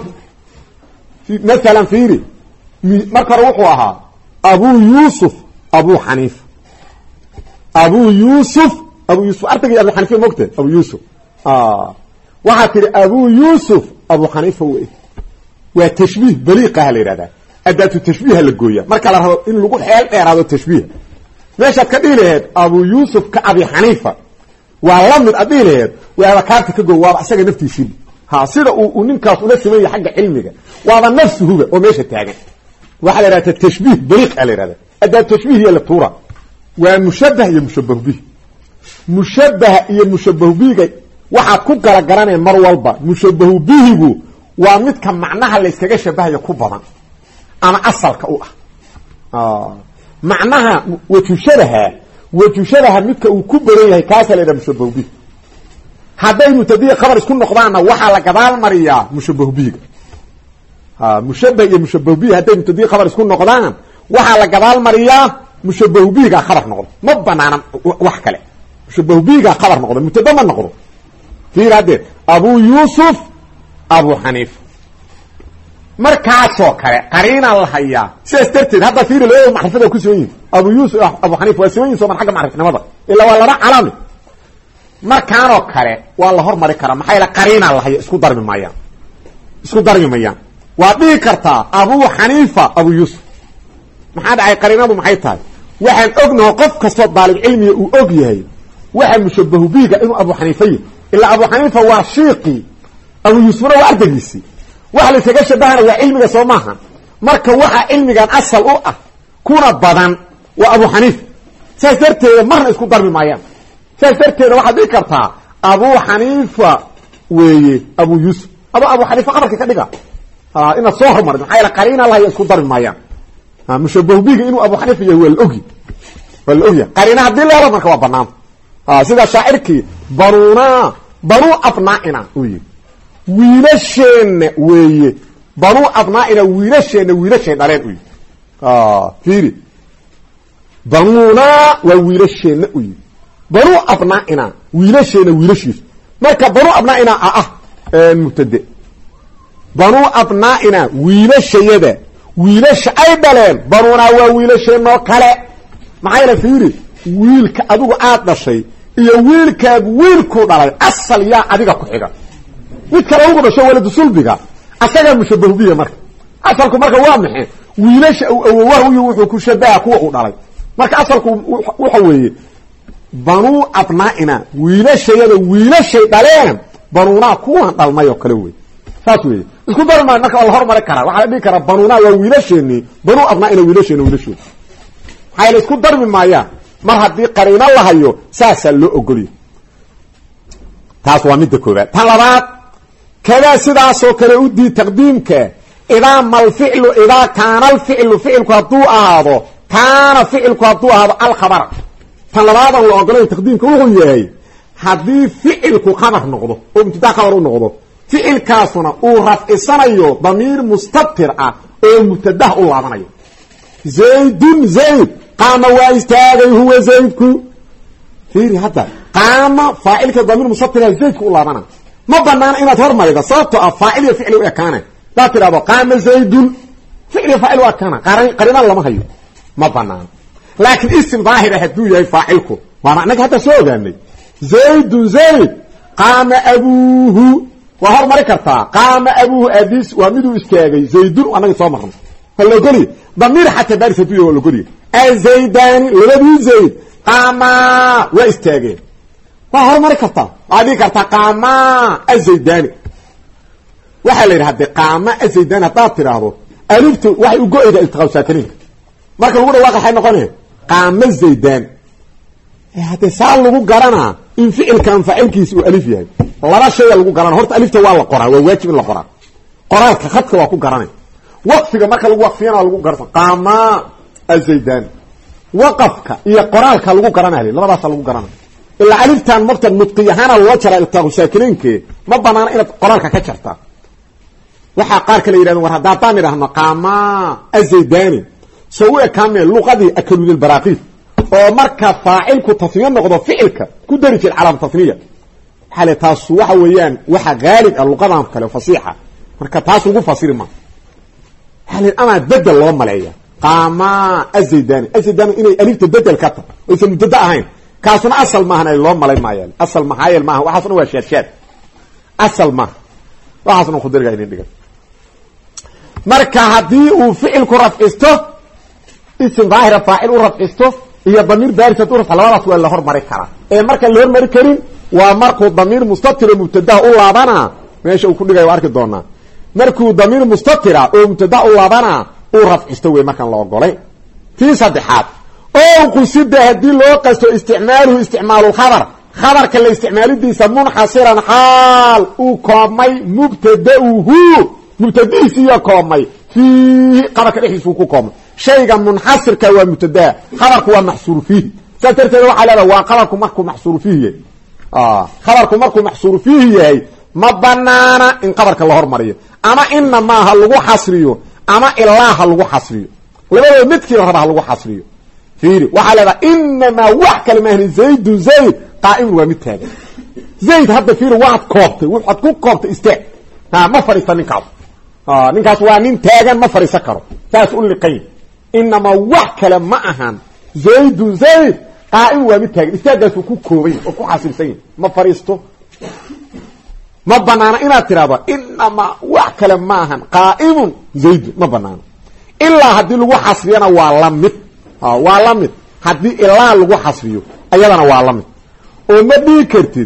مثلا fiiri marka wuxuu ahaa abu yusuf abu hanif abu yusuf abu yusuf artagii abu hanif moogtay abu yusuf ah waxa tiri abu yusuf abu hanif way waa tashbiih baliiqa la yiraahdaa adatu tashbiih la gooya marka la rabo in lagu xeel dheeraado tashbiih meesha ka dhiileed abu yusuf ka abi hanifa waa lamid adiileed waa kaarta ka goowa asaga naftiisa ha sida uu ninkaas ula sameeyay xagga cilmiga waa nafsuhu oo meesha taagan waxa la yiraahdaa tashbiih baliiq la yiraahdaa adatu tashbiih iyo la tuura waa mushabbah iyo mushabbah bih mushabbah iyo mushabbah biga waxa ku kala garanay mar walba mushabbah bihigu waa mid ka macnaha la iskaga shabahayo ku badan ama asalka u ah ah macnaha wajushabaha wajushabaha midka uu ku baran yahay kaas la yiraahdaa mushabbah bih haday mutadiya khabar isku noqdaana waxa la gadaal mariyaa mushabbah biga ha mushabbah iyo mushabbah bihi haday mutadiya khabar isku noqdaan waxa la gadaal mariyaa mushabbah biga khabar noqdo ma banaana wax kale mushabbah biga khabar noqdo mutadama noqdo fiirade abu yusuf abu hanif markaas oo kale qariina la hayaa sidaas darteed hadda fiir loo macrifada ku soo yimid abu yusuf abu hanif waa soo yimid soo marxaga macrifnimada illa waa laba calaami markaan oo kale waa la hormari karaa maxay la qariina la hayo isku darmi maayaan isku darmi maayaan waa dhigi kartaa abu hanifa abu yusuf maxaa dhacay qariinadu maxay tahay waxaan ognahay qof kasto daalib cilmi uu og yahay waxa mushabbahu biga inuu abu hanifa illa abu hanifa waa shiiqi abu yusuf waa ardaygiisi waxa la isaga shabahana waa cilmiga soo maahan marka waxa cilmigan asal u ah kuna badan waa abu hanifa saas darteed marna isku darmi maayaan saas darteed waxa dhigi kartaa abu hanifa weeye abu yusuf abu abu hanifa qabarka ka dhiga ha ina soo hormar maxay la qariina la isku darmi maayaan ha mushabbahu biga inuu abu hanifa yahay wal ogi wal ogi qariina hadii la marka waa banaan ha sida shaacirkii baruna baru abnaa'ina weeye wiilasheen weeye baru abnaa'ina wiilasheen wiilasheen dhaleen weeye ah fiiri baruna wa wiilasheen weeye baru abnaa'ina wiilasheen wiilashiis marka baru abnaa'ina ah ee mubtade baru abnaa'ina wiilashayada wiilasha ay dhaleen baruna waa wiilasheen oo kale maxay la fiiri wiilka adigu aad dhashay iyo wiilkaagu wiilku dhalay asal yaa adiga ku xiga mid kale ugu dhasho walad sulbiga asaga mushabbahu biga marka asalku marka waa maxay wiilasha uu awowahu wuxuu ku shabaha kuwa uu dhalay marka asalku waxa weeye banu abnaa'ina wiilashayada wiilashay dhaleen banuna kuwan dhalmayo kale weey saas weey isku darmaan marka wal hormar kara waxa la dhigi kara banuna waa wiilasheeni banu abnaa'ina wiilasheeni wiilasheeni hayl isku darmi maaya mar hadii qariina la hayo saasa loo ogoliyo taas waa mid koobaad tan labaad kada sidaas oo kale u dii taqdiimka idaa mal ficlu idaa kaana al ficlu ficilku haduu ahaado kaana ficilku haduu ahaado al khabar tan labaad loo ogolay taqdiimka wuxuu yahay hadii ficilku khabar noqdo oo mubtada khabar noqdo ficilkaasuna uu rafcisanayo damiir mustatir ah oo mubtada u laabanayo zaydun zayd qaama wa istaagay huwa zaydku fiiri hada qaama faa'ilka damiir mustatir zaydku u laabana ma banaan inaad hormarida sababtoo ah faa'il iyo ficil u ekaana daa tiraado qaama zaydun ficil iyo faa'il u ekaana qarina lama hayo ma banaan laakiin ism daahir haduu yahay faa'ilku waa macnaheedu hada soo ogaanay zaydun zayd qaama abuhu wa hormari kartaa qaama abuhu adis waa miduu istaagay zaydun anaga soo marno hal goli damir hatta baris haduu yahay goli azaydani labadii zayd qaama wa istaagay wa hormari kartaa adii kartaa qaama azaydani waxa la yiraahdaa qaama azaydani hadaa tiraahdo aliftu waxay u go'ayda iltiqaa saakiniinka marka lagu dhawaaqo waxay noqonaysaa qaama zaydani hada saal lagu garanaa in ficilkan faa'ilkiisu alif yahay laba shay lagu garanaa horta alifta waa la qoraa waa waajib in la qoraa qoraalka khadka waa ku garanay waqtiga marka lagu waqfiyana lagu garto qaama azaydani waqafka iyo qoraalka lagu garanaa labadaas lagu garanaa ila aliftan marka nutqiyahana loo jara iltiqaa saakiniinka ma banaana inaad qoraalka ka jartaa waxa qaar kale yiraahdeen war hadaa taan yiraahdo qaama azaydani soo kaamil luqadii akalul baraqif oo marka faa'ilku tasniya noqdo ficilka ku darij calaam tasniya xalay taas waxa weeyaan waxa gaalib ah luqadan kale fasiixa marka taas ugu fasiri ma xalay ama badal loo maleeya qaama azaydani azaydani inay alifta badal ka tahay oo isla mubtada ahayn kaasuna asal maahan ay loo malay maayaan asal mahayl maaha waxaasna waa sheersheed asal ma waxaasna ku dariga inay dhigan marka hadii uu ficilku rafcisto ism daahir faa'il u rafcisto iyo damiir baarisad u rafca labadaas waa la hormari kara ee marka la hormari karin waa markuu damiir mustatir mubtada u laabana meesha uu ku dhigay waa arki doona markuu damiir mustatira oo mubtada u laabana uu rafcisto way markan la ogolay tii saddexaad oo qusida hadii loo qasto isticmaaluhu isticmaalu khabar khabarka la isticmaalidiisa munhasiran hal uu koomay mubtada'uhu mubtadiisi iyo koomay fi khabarka dhexdiisu ku koomay shayga munhasirka waa mubtada khabarku waa mahsuur fihi satarteeda waxa la waa khabarku markuu mahsuur fihi ah khabarku markuu mahsuur fihi yahay ma banaana in khabarka la hormariyo ama inna ma ha lagu xasriyo ama ilaaha lagu xasriyo labada midkii la rabaa lagu xasriyo fiiri waxa la inna ma wax kalmaahni zayd zayd qaa'im waa mid taagan zayd hadda fiiri waad koobtay waxaad ku koobtay istaag ha ma fariisan ninkaas ah ninkaas waa nin taagan ma fariisan karo taas u liqay inna ma wax kala ma ahan zayd zayd qaa'im waa mid taagan istaagaas ku koobay oo ku xasirsan ma fariisto ma banaana inaad tiraado inna ma wax kala ma ahan qaa'imun zayd ma banaana illa hadii lagu xasriyana waa la mid ah waa la mid hadii ilaa lagu xasriyo ayadana waa la mid oo ma dhigi kartid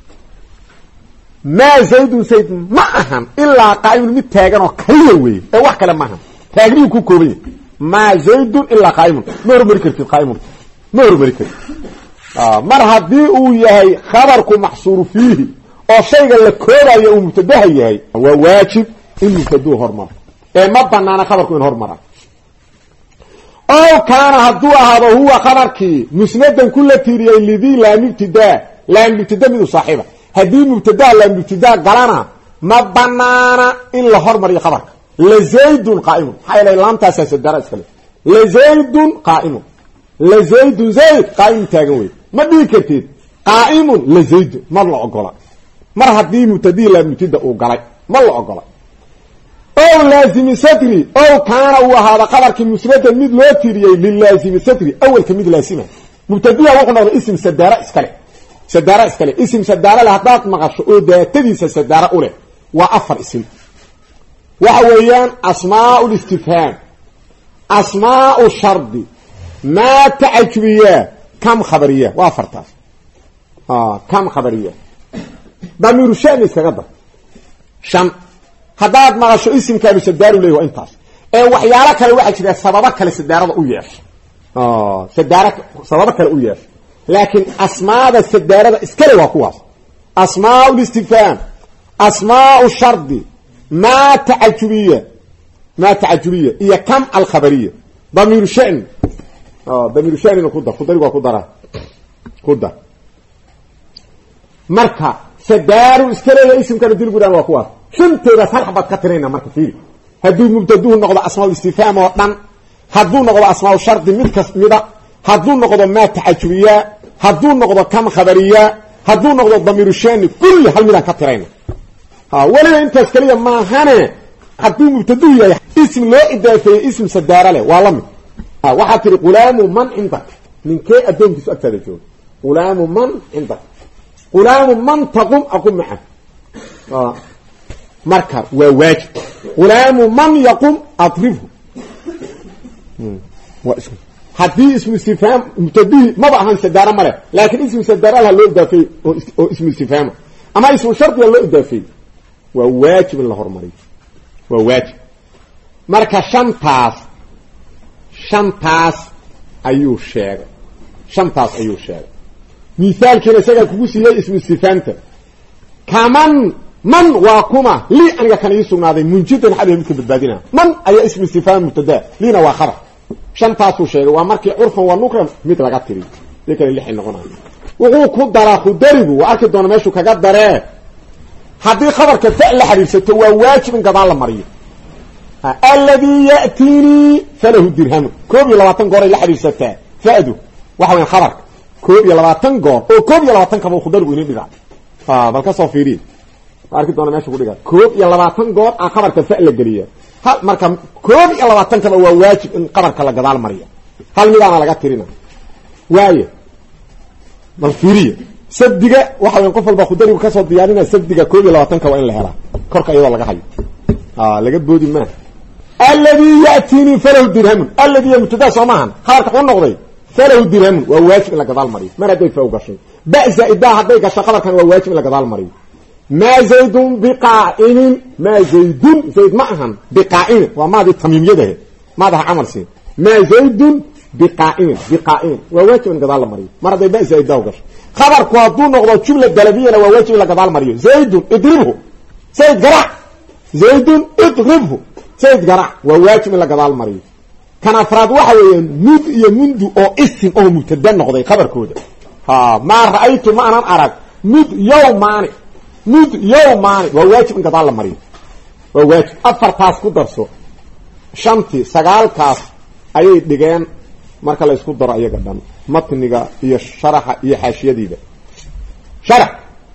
ma zayd zayd ma ahan illa qaa'imun mid taagan oo kaliya weey ee wax kala ma ahan taagniin ku koobay ma zayd illa qaa'imun ma hormari kartid qaa'imun ma hormari kartid ah mar hadii uu yahay khabarku mahsuur fihi oo shayga la koobayo uu mubtadaha yahay waa waajib in mubtadu hormar ee ma banaana khabarku in hormara oo kaana haduu ahaado huwa khabarki musnadan kullu tiriyay lidii la mubtada la mubtada mid saaxiba hadii mubtada la mubtada galana ma banaana in la hormariyo khabarka la zaydun qaa'im hayla laamtaas sadara iskale la zaydun qaa'im la zaydun zayd qaa'im taagan way ma dhigi kartid qaa'im la zayd ma la ogola mar hadii mubtada la mubtada uu galay ma la ogola oo laazim sadri oo kaana uu ahaada qadarkii musnada mid loo tiriyay lil laazim sadri awalka mid laazima mubtadiha wuxuu noqday ism sadara iskale sadara iskale ism sadara la hadaad maqasho oo daatadiisa sadara u leh waa afar ism waxa weeyaan asmaa'ul istifhaam asmaau shardi maa tacajubiya kam khabariya waa afartaas kam khabariya damiiru shani iskaga dar shan haddaad maqasho isimkaanu sadaaru leeyahy waa intaas ee waxyaalo kale waxaa jira sababo kale sadaarada u yeesha sadaara sababo kale u yeesha laakiin asmaada sadaarada iskale waa kuwaas asmaau listifhaam asmaau shardi maa tacajubiya maa tacajubiya iyo kam alkhabariya damiiru shani damiiru shanina ku dar kudari waa ku dara ku dar marka sadaaru iska leeyahay isimkana dilgudaan waa kuwaas shanteedaas hal xabaad ka tirayna marka fiiri hadduu mubtaduhu noqdo asmaa istifhaam oo dhan hadduu noqdo asmaa shardi mid kas mida hadduu noqdo maa tacajubiya hadduu noqdo kam khabariya hadduu noqdo damiiru shani kulli hal midaan ka tirayna weliba intaas kaliya maahane hadduu mubtaduhu yahay ism loo idaafeeyey ism sadaara leh waa la mid waxaa tiri qulaamu man cindak ninkee addoonkiisu agtaada jooga qulaamu man cindak qulaamu man taqum aqum maca marka waa waajib qulaamu man yaqum adribhu haddii ismu istifhaam mubtadihi maba ahan sadaara male laakiin ismu sadaara laha loo idaafeeyey oo ismu istifhaama ama ismu shardiga loo idaafeeyey waa waajib in la hormariyo waa waajib marka shantaas shantaas ayuu sheegay shantaas ayuu sheegay mithaalkiina isagaa kugu siiyey ismu istifhaamta kaman man waa kuma li aniga kan ii sugnaaday munjidan xadii midka badbaadina man ayaa ismu istifhaam mubtada liina waa khabar shantaasuu sheegay waa markii curfan waa nukran mid laga tiri si kale lixi noqonaya wuxuu ku daraa khudarigu waa arki doona meeshuu kaga daree haddii khabarka fa la xariirsato waa waajib in gadaal la mariyo alladii ya'tiinii falahu dirhamu koob iyo labaatan goor ay la xariirsataa fa'du waxa weyn khabarka koob iyo labaatan goor oo koob iyo labaatan kaba khudarigu inay dhigaa bal ka soo fiiriin arki doona meesha ku dhigaa koob iyo labaatan goor aan khabarka fa la geliya hal marka koob iyo labaatan kaba waa waajib in qabarka la gadaal mariyo hal midaana laga tirina waaye bal fiiriye sabdiga waxa weyn qof walba khudarigu ka soo diyaarinaa sabdiga koob iyo labaatan kaba in la helaa korka iyadoo laga hayo ah laga boodi ma alladii ya'tiini falahu dirhamun alladii mubtada soomahan khabarka wuxuu noqday falahu dirhamun waa waajib in la gadaal mariyo mar haday fa u gashay ba'sa idaa haday gasho qabarkan waa waajib in la gadaal mariyo ما زيد بقائم ما زيد زيد معهم بقائم وما ذي التميمية ده ماذا عمل سين ما زيد بقائم بقائم وواجب من قضاء المريض مرة يبقى زيد دوغش خبر كوادون نغضو جملة دلبية وواجب من قضاء المريض زيد اضربه زيد قرع زيد اضربه زيد قرع وواجب من قضاء المريض كان افراد وحوين مد يمند او اسم او متدن نغضي خبر كوده ها ما رأيت ما انا ارد مد يوماني mud yowmaani waa waajib in gadaal la mariyo waa waajib afartaas ku darso shantii sagaalkaas ayay dhigeen marka la isku daro iyaga dhan matniga iyo sharaxa iyo xaashiyadiida sharax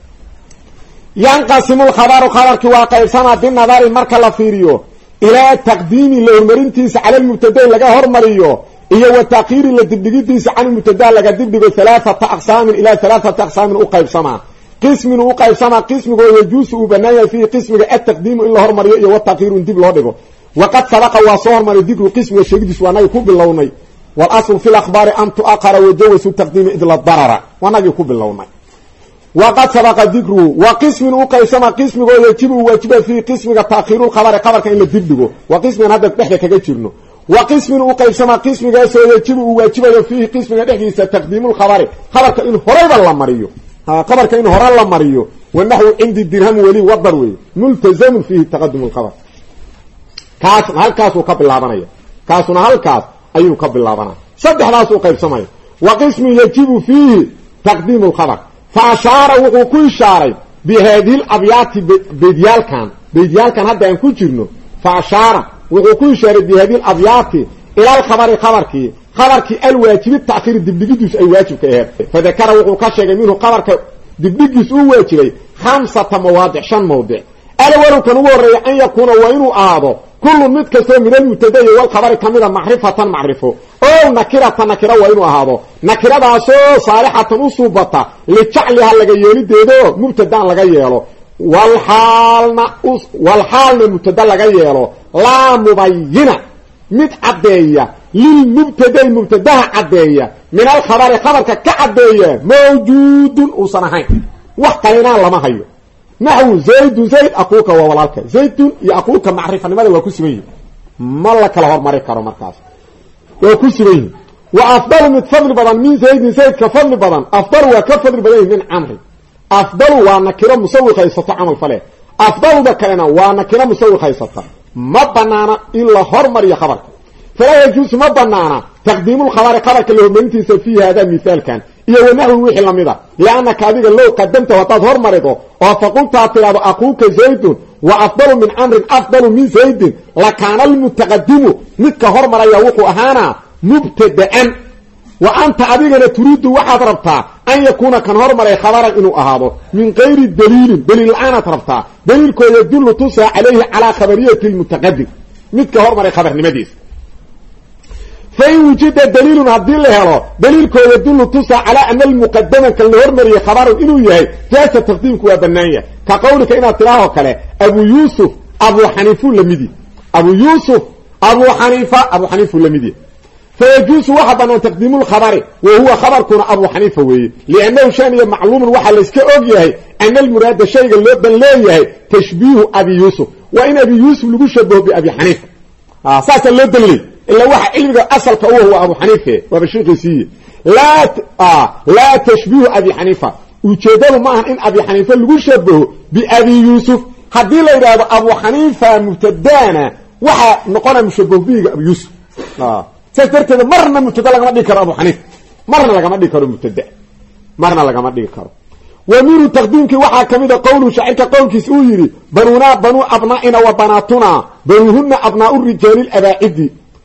yanqasimu lkhabaru khabarkii waa qaybsanaa binadari marka la fiiriyo ilaa taqdiimi la hormarintiisa cala lmubtada laga hormariyo iyo wa taqiiri la dibdhigidiisa can lmubtada laga dibdhigo alaaata aqsaamin ilaa alaaata aqsaamin u qaybsamaa قسم وقيسما قسم ويجوز وبنايا فيه قسم التقديم إلا هرمريو iyo والتغيير ديب لو dhigo وقد سبق وصور مر ذكر قسم الشيء وانا يكون باللوني والاصل في الاخبار ان تؤخر وجوز التقديم اذا الضرر وانا يكون باللوني وقد سبق ذكر وقسم وقيسما قسم ويجب وواجب فيه قسم التاخير الخبر خبر كان ديب dhigo وقسم هذا بخده kaga jirno وقسم وقيسما قسم يجب وواجب فيه قسم دحيسه تقديم الخبر خبر ان هريبا لا mariyo خبرك إنه هرى الله مريو والنحو عند الدرهم ولي وضروي ملتزم فيه تقدم الخبر كاس هل كاس وقبل لابنية كاسنا هل كاس أيو قبل لابنا صدح راسه قيب سماي وقسم يجب فيه تقديم الخبر فأشار وقوكي شاري بهذه الأبيات بيديال كان بيديال كان هذا ينكو جرنو فأشار وقوكي شاري بهذه الأبيات إلى الخبر خبرك خبرك الواجب التأخير دبدقيس أي واجب كهذا فذكر وقوكا شيء منه خبرك دبدقيس أو واجب خمسة مواضع شن موضع الأول كان وري أن يكون وإنه أعضو كل متكسر من المبتدا والخبر كاملا معرفة معرفه أو نكرة نكرة وإنه أعضو نكرة عصو صالحة مصوبة لتعليها لغا يولي ديدو مبتدا لغا يولو والحال والحال مبتدا لغا يولو لا مبينة mid cadeeya lilmubtada'i mubtadaha cadeeya min alkhabari khabarka ka cadeeya mawjuudun uusan ahayn wax kalena lama hayo naxwu zaydun zayd aquuka waa walaalka zaydun iyo aquuka macrifanimada waa ku siman yihiin ma la kala hormari karo markaas waa ku siman yihiin wa afdalu mid fadli badan min zaydin zayd ka fadli badan afdalu waa ka fadli badan min camri afdalu waa nakiro musawiqaysato camal fale afdaluda kalena waa nakiro musawiqaysata ma banaana in la hormariyo khabarka falaa yajuusu ma banaana taqdiimu lkhabari khabarka la hormarintiisa fii hada mithaalkan iyo wanaxwi wixii lamida liannaka adiga low qadamta hadaad hormarido oo faqultaa tiraado aquuka zaydun wa afdalu min camrin afdalu min zaydin lakaana almutaqadimu midka hormaraya wuxuu ahaanaa mubtada'an wa anta adigana turiidu waxaad rabtaa an yakuuna kan hormaray khabaran inuu ahaado min gayri daliilin daliil la-aanaad rabtaa daliilkoo yadullu tusaa calayhi calaa khabariyati lmutaqadim midka hormaray khabarnimadiisa fain wujida daliilun haddii la helo daliilkoo yadullu tusaa calaa ana almuqadama kan la hormariyey khabarun inuu yahay jaasa taqdiimku waa banaanya ka qawlika inaad tidhaahoo kale abu yuusuf abu xaniifu lamidi abu yuusuf abu xaniifa abu xaniifu lamidi fayajuusu waxa banaan taqdiimu lkhabari wa huwa khabarkuna abu xaniifa weeye liannahu shaniya macluumun waxaa layska og yahay ana almuraada shayga loo dan leeyahay tashbiihu abi yuusuf waa in abi yuusuf lagu shabaho biabi xaniifa saasaa loo dan leey ilaa waxa cilmiga asalka u huwa abu xaniife waaba sheekhiisiiye laa laa tashbiihu abi xaniifa ujeedadu maaha in abi xaniifa lagu shabaho biabi yuusuf haddii la yidhaahdo abu xaniifa mubtadaana waxaa noqona mushabahu bihiga abu yuusuf saas darteeda marna mubtada lagama dhigi karo abu xaniifa marna lagama dhigi karo mubtada marna lagama dhigi karo wa minu taqdiimkii waxaa kamida qowluhu shaacirka qowlkiis uu yidhi banunaa banuu abnaa'ina wa banaatunaa banuuhuna abnaau rijaali labaacidi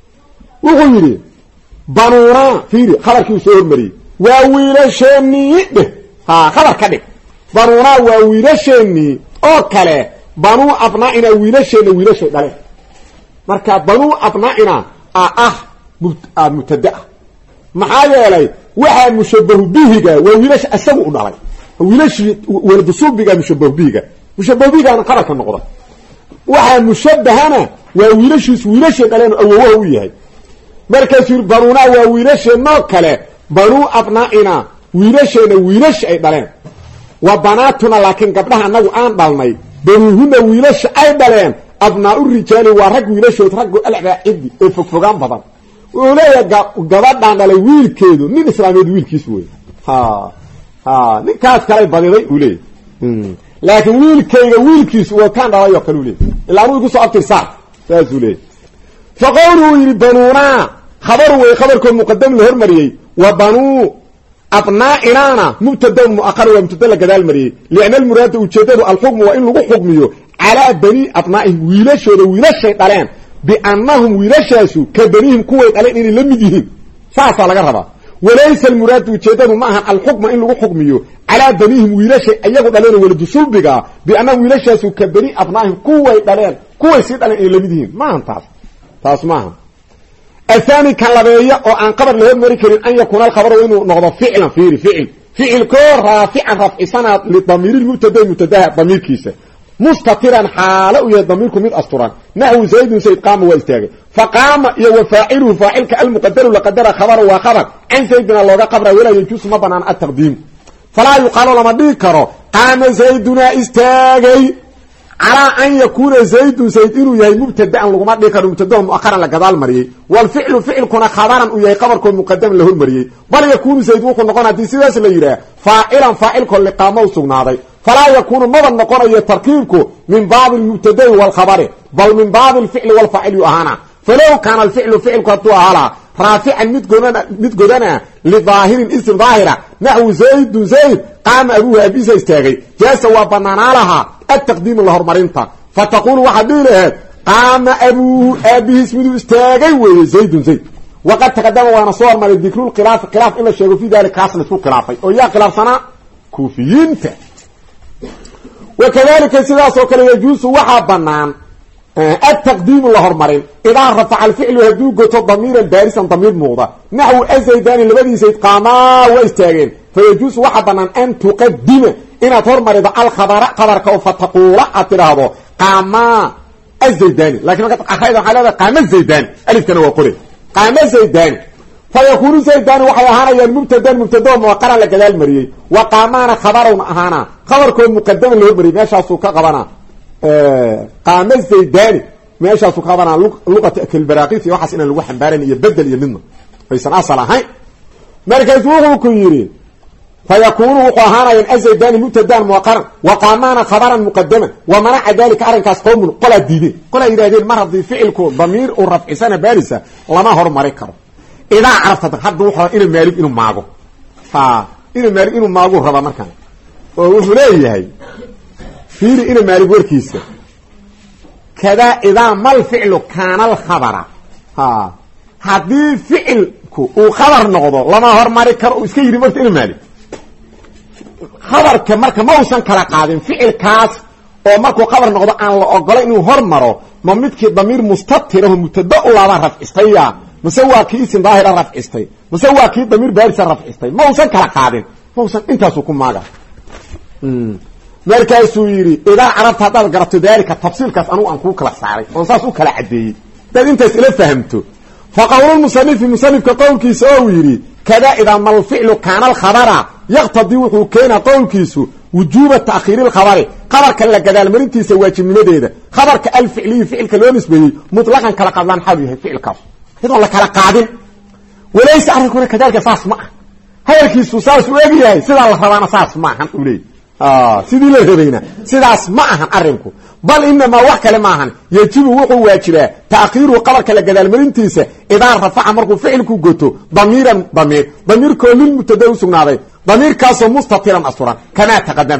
wuxuu yidhi banuunaa fiiri khabarkii uu soo hormariyey waa wiilasheenii dheh ha khabar ka dhig banuunaa waa wiilasheenii oo kale banuu abnaa'ina wiilasheenna wiilashay dhaleen marka banuu abnaa'ina a ah mubtadaa maxaa yeelay waxaa mushabahu bihiga waa wiilasha isagu u dhalay wiilashii waldusubiga mushabahu bihiga mushabahu bihigaana khabarka noqda waxaa mushabahana waa wiilashiis wiilashay dhaleen awowaha u yahay markaasuu yiri banuunaa waa wiilasheenoo kale banuu abnaa'ina wiilasheenna wiilasha ay dhaleen wa banaatuna laakiin gabdhaha anagu aan dhalnay banuuhuna wiilasha ay dhaleen abnaau rijaali waa rag wiilashood raggu albaacidi ee fogfogaan badan wuxuu leeyahay gabadhaan dhalay wiilkeedu nin islaameed wiilkiis wey ha ha ninkaas kalay badiday uu leeyahy laakiin wiilkayga wiilkiis waa kaan dhalay oo kale u leeyahy ilaa anuu igu soo abtirsaa saasuu leeyahy fa qowluhu yidhi banuunaa khabar wey khabarkood muqadam la hormariyey wa banuu abnaa'inaana mubtadaun mu'aqar waa mubtada la gadaal mariyey lianna almuraada ujeedadu alxukmu waa in lagu xukmiyo calaa bani abnaa'ihim wiilashooda wiilashay dhaleen biannahum wiilashaasu ka banihim kuway dhaleen inay la mid yihiin saasaa laga rabaa walaysa almuraadu ujeedadu ma ahan alxukma in lagu xukmiyo calaa banihim wiilashay iyagu dhaleen waladu sulbiga biannahum wiilashaasu ka bani abnaa'ihim kuway dhaleen kuway sii dhaleen inay la mid yihiin maahan taas taas maaha athani kan labeeya oo aan qabar la hormari karin an yakuuna alkhabaru inuu noqdo ficlan fiiri ficil ficilkoo raafican rafcisana lidamiiri lmubtada mubtadaha damiirkiisa mustatiran xaalo u yahay damiirku mid asturan naxwu zaydun zayd qaama waa istaagay faqaama iyo wa faaciluhu faacilka almuqadaru laqadara khabara waa khabar can zaydina looga qabra walaa yajuusu ma banaan ataqdiim falaa yuqaalo lama dhigi karo qaama zaydunaa istaagay calaa an yakuuna zaydun zayd inuu yahay mubtadaan laguma dhigi karo mubtadaho mu'aharan la gadaal mariyey walficlu ficilkuna khabaran uu yahay qabarkood muqadaman la hormariyey bal yakuunu zayd wuxuu noqon haddii sidaas la yidhaah faacilan faacilkoo liqaamo u sugnaaday falaa yakuunu maba noqonayo tarkiibku min baabi lmubtadai walkhabari bal min baabi alficli walfaacil yu ahaana falow kaana alficlu ficilku hadduu ahalaa raafican mid godan mid godana lidaahirin ism daahira naxwu zaydun zayd qaama abuuhu abiisa istaagay jaasa waa banaanaa lahaa ataqdiimu la horumarinta fataqulu waxaad dhihi laheed qaama abuuhu aabihiis miduu istaagay weeye zaydun zayd waqad taqadama waana soo hormaray dikrulkhilaafi khilaaf in la sheego fii dalik kaas la isku khilaafay oo yaa khilaafsanaa kuufiyiinta wakadalika sidaas oo kale yajuusu waxaa banaan ataqdiimu la hormarin idaa rafaca alficlu hadduu goto damiiran baarisan damiir muuqda naxwu azaydani labadii zayd qaamaa waa istaageen fayajuusu waxaa banaan an tuqadima inaad hormarido alkhabara khabarka oo fataquula aad tidhaahdo qaamaa الزيداني لكن قاعده على قام الزيداني الف كان وقري قام الزيداني فيكون زيداني وحي اهانا المبتدا مبتدا موقرا لجدال مريي وقامانا خبر اهانا خبركم مقدم له مريي ماشاسو كقبنا اه قام الزيداني ماشاسو كقبنا لغه البراقيس وحس ان لو خنبارن يبدل يمنا فيسن اصل هاي مركز وهو كيري فيكون وقهانا الزيداني مبتدا موقرا وقامانا خبرا مقدما ومنع ذلك ارنكاس قوم قل ديدين قل يرادين مرض فعلكم ضمير ورفع سنه بارسه لما هرمري كرو إذا عرفت حد وحا إنه مالك إنه معه ها إنه مالك إنه معه ربا مركان وفليه هاي فيري إنه مالك وركيسة كذا إذا ما الفعل كان الخبر ها هذه فعلك وخبر نغضه لما هر مالك كرو اسكيري مرت إنه مالك خبر كمركا موسان كلا قادم فعل كاس oo markuu qabar noqdo aan la ogolay inuu hormaro ma midkii damiir mustatirahu mutada'u la rafcistaya مسوى كيس ظاهر رفعستي مسوى كي ضمير بارس رفعستي ما وصل كلا قادم ما وصل انت سوكم ماغا امم مركز سويري اذا عرفت هذا قربت ذلك التفصيل كاس انو ان كو كلا ساري وصاص او كلا عدي دد انت اسئله فهمته فقول المصنف في مصنف كقول كيس اويري كذا اذا ما الفعل كان الخبر يقتضي وحو كان قول كيسو وجوب تاخير الخبر خبر كلا جدال مرنتيسا واجبنيده خبر كالفعلي فعل كلو نسبه مطلقا كلا قدان حاوي فعل كاف هذا لا كلا قادم وليس أركون كذلك صاص ما هاي كيسو صاص ويجي سيدا الله ربنا صاص ما هن أولي آه سيدي له بينا سيدا ما هن أرنكو بل إنما وحكة ما هن يجيب وقوة واجرة تأخير وقبر كلا جدال مرنتيسة إذا رفع مركو فعلكو قطو ضميرا ضمير ضمير كل المتدوس ناضي ضمير كاسو مستطيرا أسطورا كما تقدم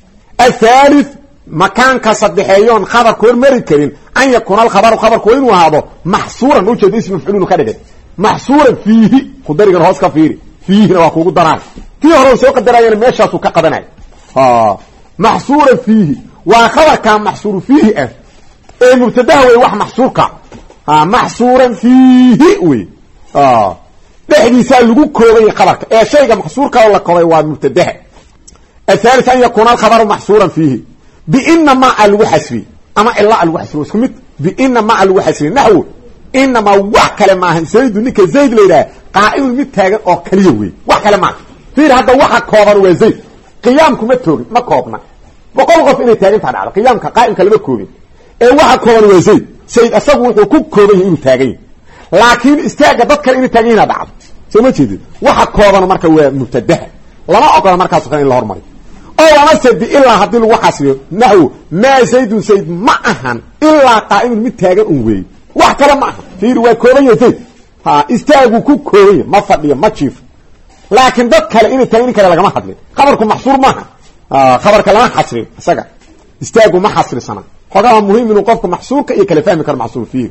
الثالث مكان كصدحيون خبر كور مركرين أن يكون الخبر خبر كوين وهذا محصورا نوجد اسم مفعول كده محصورا فيه خدري الهوس كفيري فيه واكو دران فيه هو سوق الدرايه ماشى سوق قدناي اه محصورا فيه وخبر كان محصور فيه اه اي مبتدا هو واحد محصور كا اه محصورا فيه وي اه دحديسا لو كوبay خبرك اي شيء محصور كا ولا كوبay waa مبتدا الثالث أن يكون الخبر محصورا فيه بإنما الوحسبي أما إلا الوحسبي وسكمت بإنما الوحسبي نحو إنما وحكا لما زيد نيك زيد ليرا قائم متاغن أو كليوي وحكا لما فير هذا وحا كوبر وزيد قيامكم متوغن ما كوبنا بقول قف إني تاغن فعلا قيامك قائم كلمة كوبين إيه وحا كوبر وزيد سيد أصبه وحكوب كوبين إنه تاغين لكن استاغ ضدك إني تاغين بعض سيما تيدي وحا كوبر مركا مبتدها لما أقول مركا سخان إلا هرمري أو أنا سيد إلا هدي الوحاسي نحو ما زيد سيد معهن إلا قائم متاغن أنوي وحكا لما في رواية كوبين يزيد ها استاغو كو كوبين ما فضلية ما تشيف لكن ضدك إني تاغين كلا لك ما حدلي خبركم محصور معها آه خبرك لما حصري ساقا استاغو ما حصري سنة خبرها مهم إنه قفك محصور كأي كلا فهمك المحصور فيه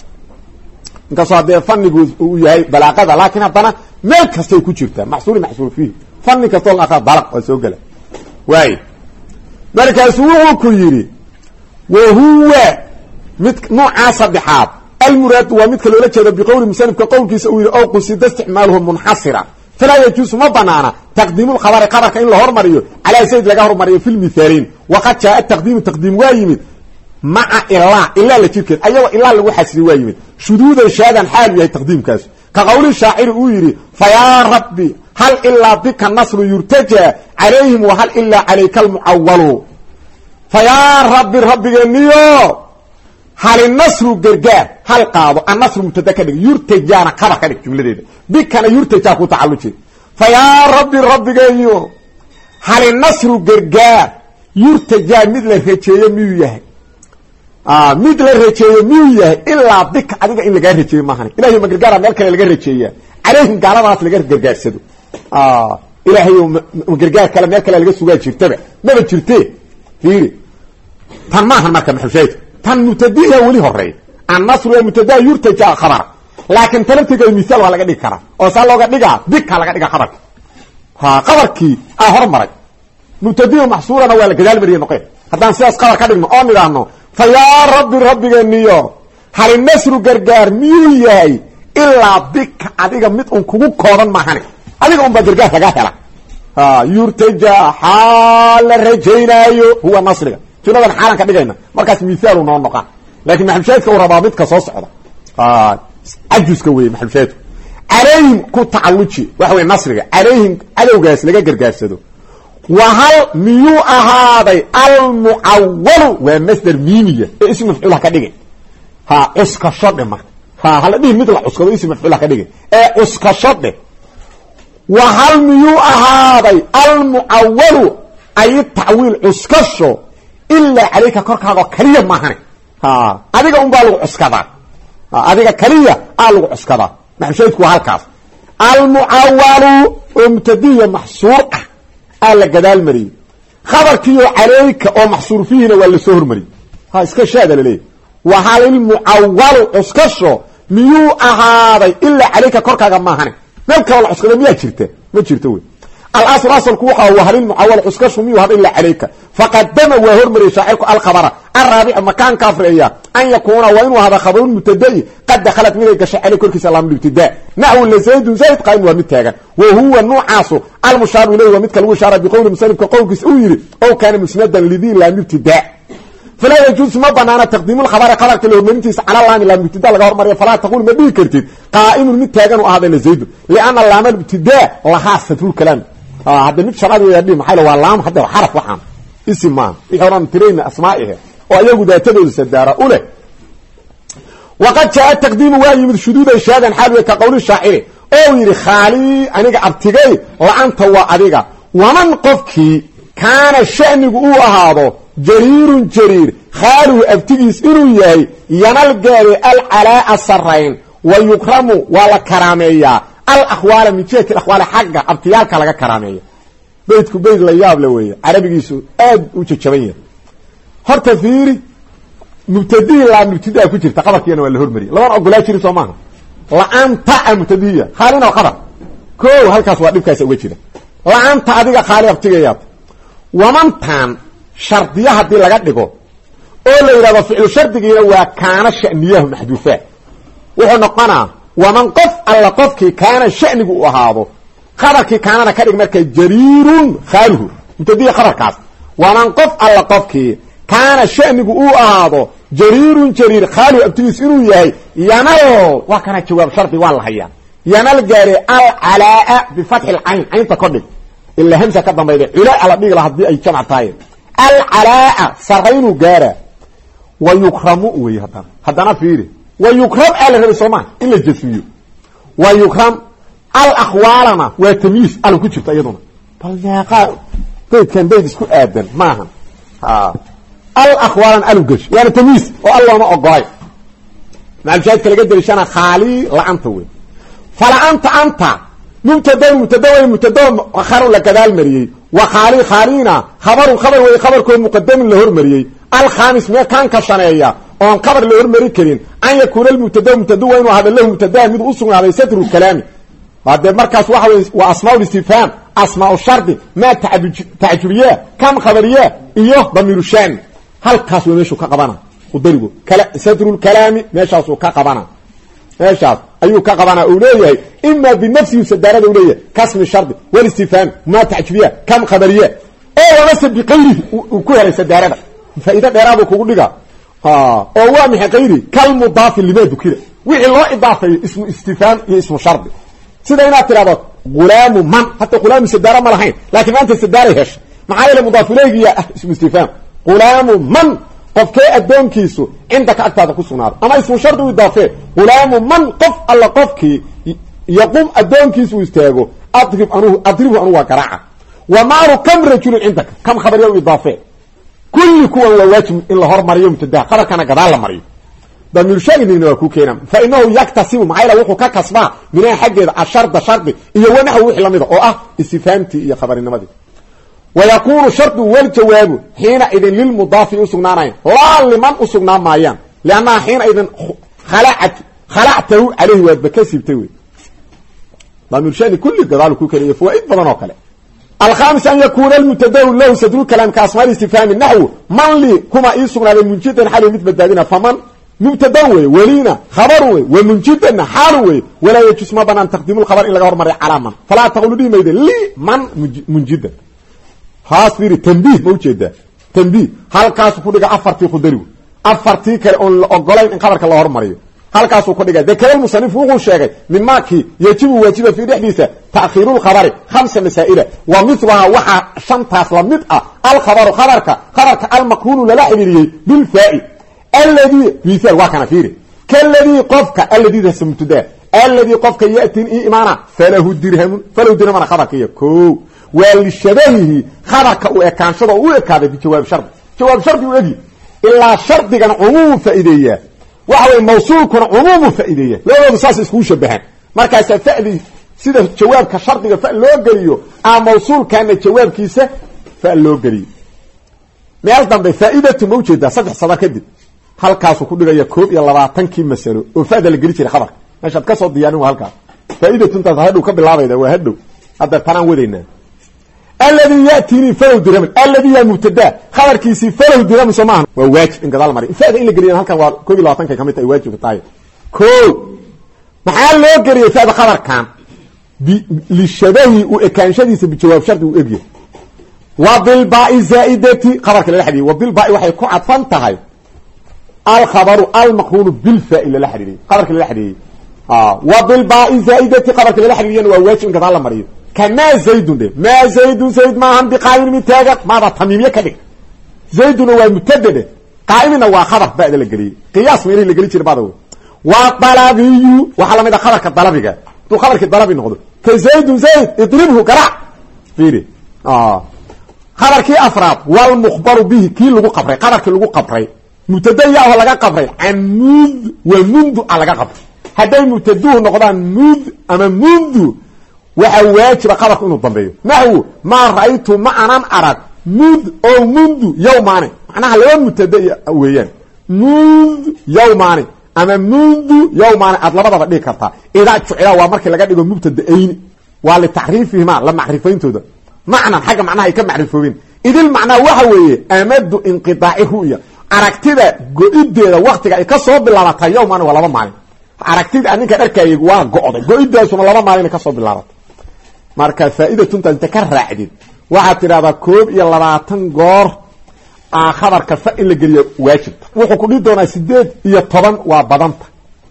inkastoo hadee fannigu uu yahay balaaqada laakiin haddana meel kastay ku jirtaa maxsuuri maxsuur fiihi fanni kastoo la aqaa balaq oo soo gala waay markaasuu wuxuu ku yidhi wahuwa mid nooca saddexaad almuraad waa midka loola jeedo biqowli musanifka qowlkiisa uu yidhi ow qusida isticmaaluhu munxasira falaa yajuusu ma banaana taqdiimu lkhabari khabarka in la hormariyo calaa zayd laga hormariyo fi lmithaaliin waqad jaa ataqdiimu taqdiim waa yimid مع إلا إلا لتركت أيوة إلا لو حسري وايمد شذوذا شاذا حال يهي تقديم كاس كقول الشاعر أويري فيا ربي هل إلا بك النصر يرتجى عليهم وهل إلا عليك المعول فيا ربي ربي جنيو هل النصر قرقا هل قاضو النصر متدكد يرتجى أنا قرأ لك جملة دي بك أنا يرتجى كو تعلوشي فيا ربي ربي جنيو هل النصر قرقا يرتجى مثل هيتشي ميو يهي آه ميد لا رجيه ميويه الا بك اديga in laga rajeeyo maahan ilaahay ma gargaar meel kale laga rajeeyaa alayhin gaaladaas laga gargaarsado ah ilaahay ma gargaar kale meel kale laga sugaa jirtaba ma jirtee fiiri tan maahan marka maxshayd tan mutadiya wali horeey an nasr wa mutadaa yurtaja khabar laakin talabtiga misaal waa laga dhigi karaa oo saa looga dhigaa bika laga dhiga khabarka ha khabarkii ah hormaray mutadiya mahsuurana waa la gadaal mariyo noqay haddaan sidaas khabar ka dhigno oo nidhaahno فيا ربي ربي جنيو هل النصر غرغار ميوياي الا بك اديغا ميد ان كوغو كودن ما هاني اديغا ان بغرغار لغا هلا ها يرتجى حال رجينايو هو النصر جنودا حالان كدغينا markaas miisaal uu noo noqon laakiin maxamshaadka uu rabaa midka soo socda ah ajuska weey maxamshaadku alayhim ku tacalluji waxa weey nasriga alayhim adowgaas laga gargaarsado wa hal miyu ahaaday al muawwal wa masdar mimiya ism mafcuul ka dhigay ha iska shadhe marka ha hal dhig mid la cuskado ism mafcuul ka dhigay ee iska shadhe wa hal miyu ahaaday al muawwal ay ta'wil uskasho illa alayka korkaaga kaliya maahan ha adiga un baa lagu cuskada adiga kaliya aa lagu cuskada maxshaydku halkaas al muawwal umtadiya mahsuur ala gadaal mari khabarkiyo alayka oo mahsuur fiina wala soo hormari ha iska shaada leey wa hal al muawwal uskasho miyu ahaaday illa alayka korkaaga maahan marka wala cuskada miya jirta ma jirto way al asr asalku waxa waa hal al muawwal uskasho miyu hada illa alayka faqaddama wa hormari shaa'irku al khabara الرابع مكان كافرية أن يكون وإنه هذا خبر مبتدئ قد دخلت منه كشيء عليه كل كسر الأمر الابتداء نحو زيد زيد قائم ومتاجا وهو النوع عاصو المشار إليه ومتك المشار بقول مسلم كقول كسؤير أو كان مسندا لذي الأمر الابتداء فلا يجوز ما بنانا تقديم الخبر خبر كله منتس على الله الأمر الابتداء لغير مريم فلا تقول ما بيكرتين قائم متاجا وهذا زيد لأن الأمر الابتداء لها ستر الكلام آه هذا متشرع ويدي محله والله حتى حرف وحام اسم ما يحرم ترين أسمائها وأيقو داتدو السدارة أوله وقد جاء التقديم واجب الشدود الشهادة حالوه كقول الشاعر أو يري خالي أنيق أبتغي لأنت وأديق ومن قفك كان الشأن قوة هذا جرير جرير خالو أبتغيس إنو يهي ينالقاري العلاء السرين ويكرم ولا كرامية الأخوال من جهة الأخوال حقا أبتيالك لك كرامية بيتكو بيت لياب لوية عربي يسو آد وشتشبية horta fiiri mubtadiya la mubtadiya ku jirta qabarkeena waa la hormari laba ogolaa jiri Soomaaliya la anta mubtadiya xaalina qabar ko halkaas waa dhibkaas uga jira la anta adiga xaali abtigayaad wamantan shardiya hadii laga dhigo oo la yiraahdo ficil shardigiina waa kaana shaniyahu maxduufa wuxuu noqonaa waman qof alla qofkii kaana shanigu u ahaado qabarkii kaanana ka dhig markay jariirun khaaluhu mubtadiya qabarkaas waman qof alla qofkii كان شأنه أهاضه جرير جرير خالو أبتويس إنو يهي ينال وكان جواب شرطي والله هيا ينال جاري العلاء بفتح العين عين تقدم إلا همسة كدام بيدي علاء على بيغ لحد بي أي جمع طاير العلاء سرين جاري ويكرموا ويهدان هدانا فيري ويكرم على غير سومان إلا الجسمي ويكرم الأخوالنا ويتميز على كتشبت أيضا بل يا قال بيت كان بيت اسكو آدن ماهن ها الأخوان ألوجش يعني تمييز والله ما أقاي مع الجهاد كلا قدر يشانا خالي لعنتوي فلا أنت أنت مبتدأ مبتدأ مبتدأ خير لك ذا المريي وخالي خالينا خبر خبر وخبر كل مقدم له المريي الخامس ما كان كشنايا وان خبر له المريي كرين أن يكون المبتدأ مبتدأ وين وهذا له مبتدأ مد أصلا هذا يستر الكلام بعد مركز واحد وأسماء الاستفهام أسماء الشرط ما تعجبية كم خبرية إيوه ضمير الشان هل كاسو ميشو كقبانا ودرغو كلا ستر الكلام ميشاسو كقبانا ميشاس ايو كقبانا اوليه اما بنفسه يسدارده اوليه كاسم الشرط والاستفهام ما تعجبيه كم خبريه او بس بغيره وكو يسدارده فاذا ديرادو كوغو دغا ها او وا مخ غيري كالمضاف لما ذكر وحي لو اضافه اسم استفهام يا اسم شرط سيده انا ترابط غلام من حتى غلام سداره ما لهين لكن انت سداره هش معايا المضاف اليه يا اسم استفهام غلام من قف كي ادونكيسو عندك اكتاد كسونار اما اسم شرط اضافه غلام من قف الله قفكي يقوم ادونكيسو يستاغو اضرب انو اضرب انو وقرع وما كم رجل عندك كم خبر اضافه كل كو واجب ان هر مريم تدا خبر كان غدال مريم ضمير شيء انه كو كينا فانه يكتسب معايا وحو ككسبا من حاجه الشرط شرط iyo wanaha wixii lamid oo ah istifaamti iyo khabarinimadi ويكون شرط والجواب حين اذن للمضاف يسغنانين لا لمن اسغنا مايان لان حين اذن خلعت خلعته عليه وبكسبته ضمير شيء كل قالوا كو كليه فوائد بدن او كله الخامس ان يكون المتداول له صدر كلام كاسماء استفهام النحو من لي كما يسغنا لمنجد حال متبدلنا فمن مبتدأ ولينا خبر ومنجدنا حال ولا يجوز ما بنان تقديم الخبر الا غير مري علامه فلا تقولوا لي ميد لي من منجد خاص في تنبيه موجوده تنبيه هل كاس كدغ افرتي خدري afartii kale oon la ogolayn in khabarka la hormariyo halkaasuu ku dhigay dakal musannif wuxuu sheegay mimaaki yajibu waajiba fi dhexdiisa ta'khiirul khabari khamsa masaa'ila wa mithluha waxa shantaas la mid ah al khabaru khabarka khabarka al maqrun la xiriiriyay bil fa'i alladhi mithal wa kana fiiri kalladhi qofka alladhi dasmtuda alladhi qofka yaatin iimana falahu dirham falahu dirham khabarka yako wal shabahi khabarka u ekaanshada u ekaaday bi jawaab shart jawaab sharti u egi illa shartigan umum fa'ideeya waxa way mawsuulkuna umum fa'ideeya labadu saas isku shabahan markaas fa'di sida jawaabka shartiga fa loo galiyo a mawsuulkana jawaabkiisa fa loo galiyo meel dambe faa'iidatu mawjida saddex sadar kadib halkaas ku dhigaya koob iyo labaatan kii mas'alo oo faa'ida la gali jiray khabar meeshaad ka soo diyaarin halka faa'iidatu inta hadhow ka bilaabayda waa hadhow hadda tanaan wadayna alladhi yatini falahu dirham alladhi ya mubtada khabarkiisi falahu dirham samahan waa waajib in gadaal mari faa'ida in la galiyo halkan waa koob iyo labaatan ka kamid ay waajib tahay koob maxaa loo galiyay faa'ida khabarkan li shabahi u ekaanshadiisa bi jawaab sharti u eegay wa bil ba'i zaidati khabarka la xiriir wa bil ba'i waxay ku cadfan tahay al khabaru al maqrun bil fa'il la xiriir khabarka la xiriir ah wa bil ba'i zaidati khabarka la xiriir waa waajib in gadaal mariyo كما زيد ما زيد زيد ما هم بقائم متاجر ماذا تميمية كده زيد هو متدد قائمنا وخبر بعد الجري قياس ميري اللي جريت بعده وطلبي وحلا ماذا خبر كطلبي تو خبر كطلبي نقول كزيد زيد اضربه كرع فيري اه خبر كي افراد والمخبر به كي لو قبري خبر كي لو قبري متديا ولا لغا قبري عن منذ ومنذ على لغا قبري هذا متدوه نقدان منذ اما منذ waxa waajib qabarku inuu dambeeyo nahu ma raaytu ma anan arag mud oo mundu yawmaani macnaha laba mutadaya weeyaan mud yawmaani ama mundu yawmaani ad labadaba dhig kartaa ida jucila waa markii laga dhigo mubtadayn waa li taxriifihima la macrifayntooda macna xaga macnaha ay ka macrifoobin idil macna waxa weeye amadu inqitaa'i ru'ya aragtida go'ideeda waqtiga ay ka soo bilaabatay yawmaani waa laba maalin aragtida aninka dharkaygu waa go'day go'idaasuna laba maalin ka soo bilaabatay marka faa'iidatu inta ka raacdid waxa tiraada koob iyo labaatan goor aan khabarka fa in la galiyo waajib wuxuu ku dhigi doonaa sideed iyo toban waa badanta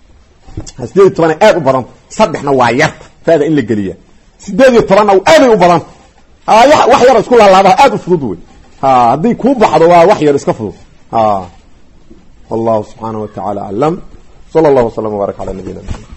sideed iyo toban aad u badan saddexna waa yar faa'ida in la galiyo sideed iyo toban aad u badan aya wax yar isku laalaaba aad u fudud way ha hadii ku baxdo waa wax yar iska fudud ha wallahu subhanahu wa ta'ala alam sallallahu alayhi wa sallam wa baraka ala nabiyina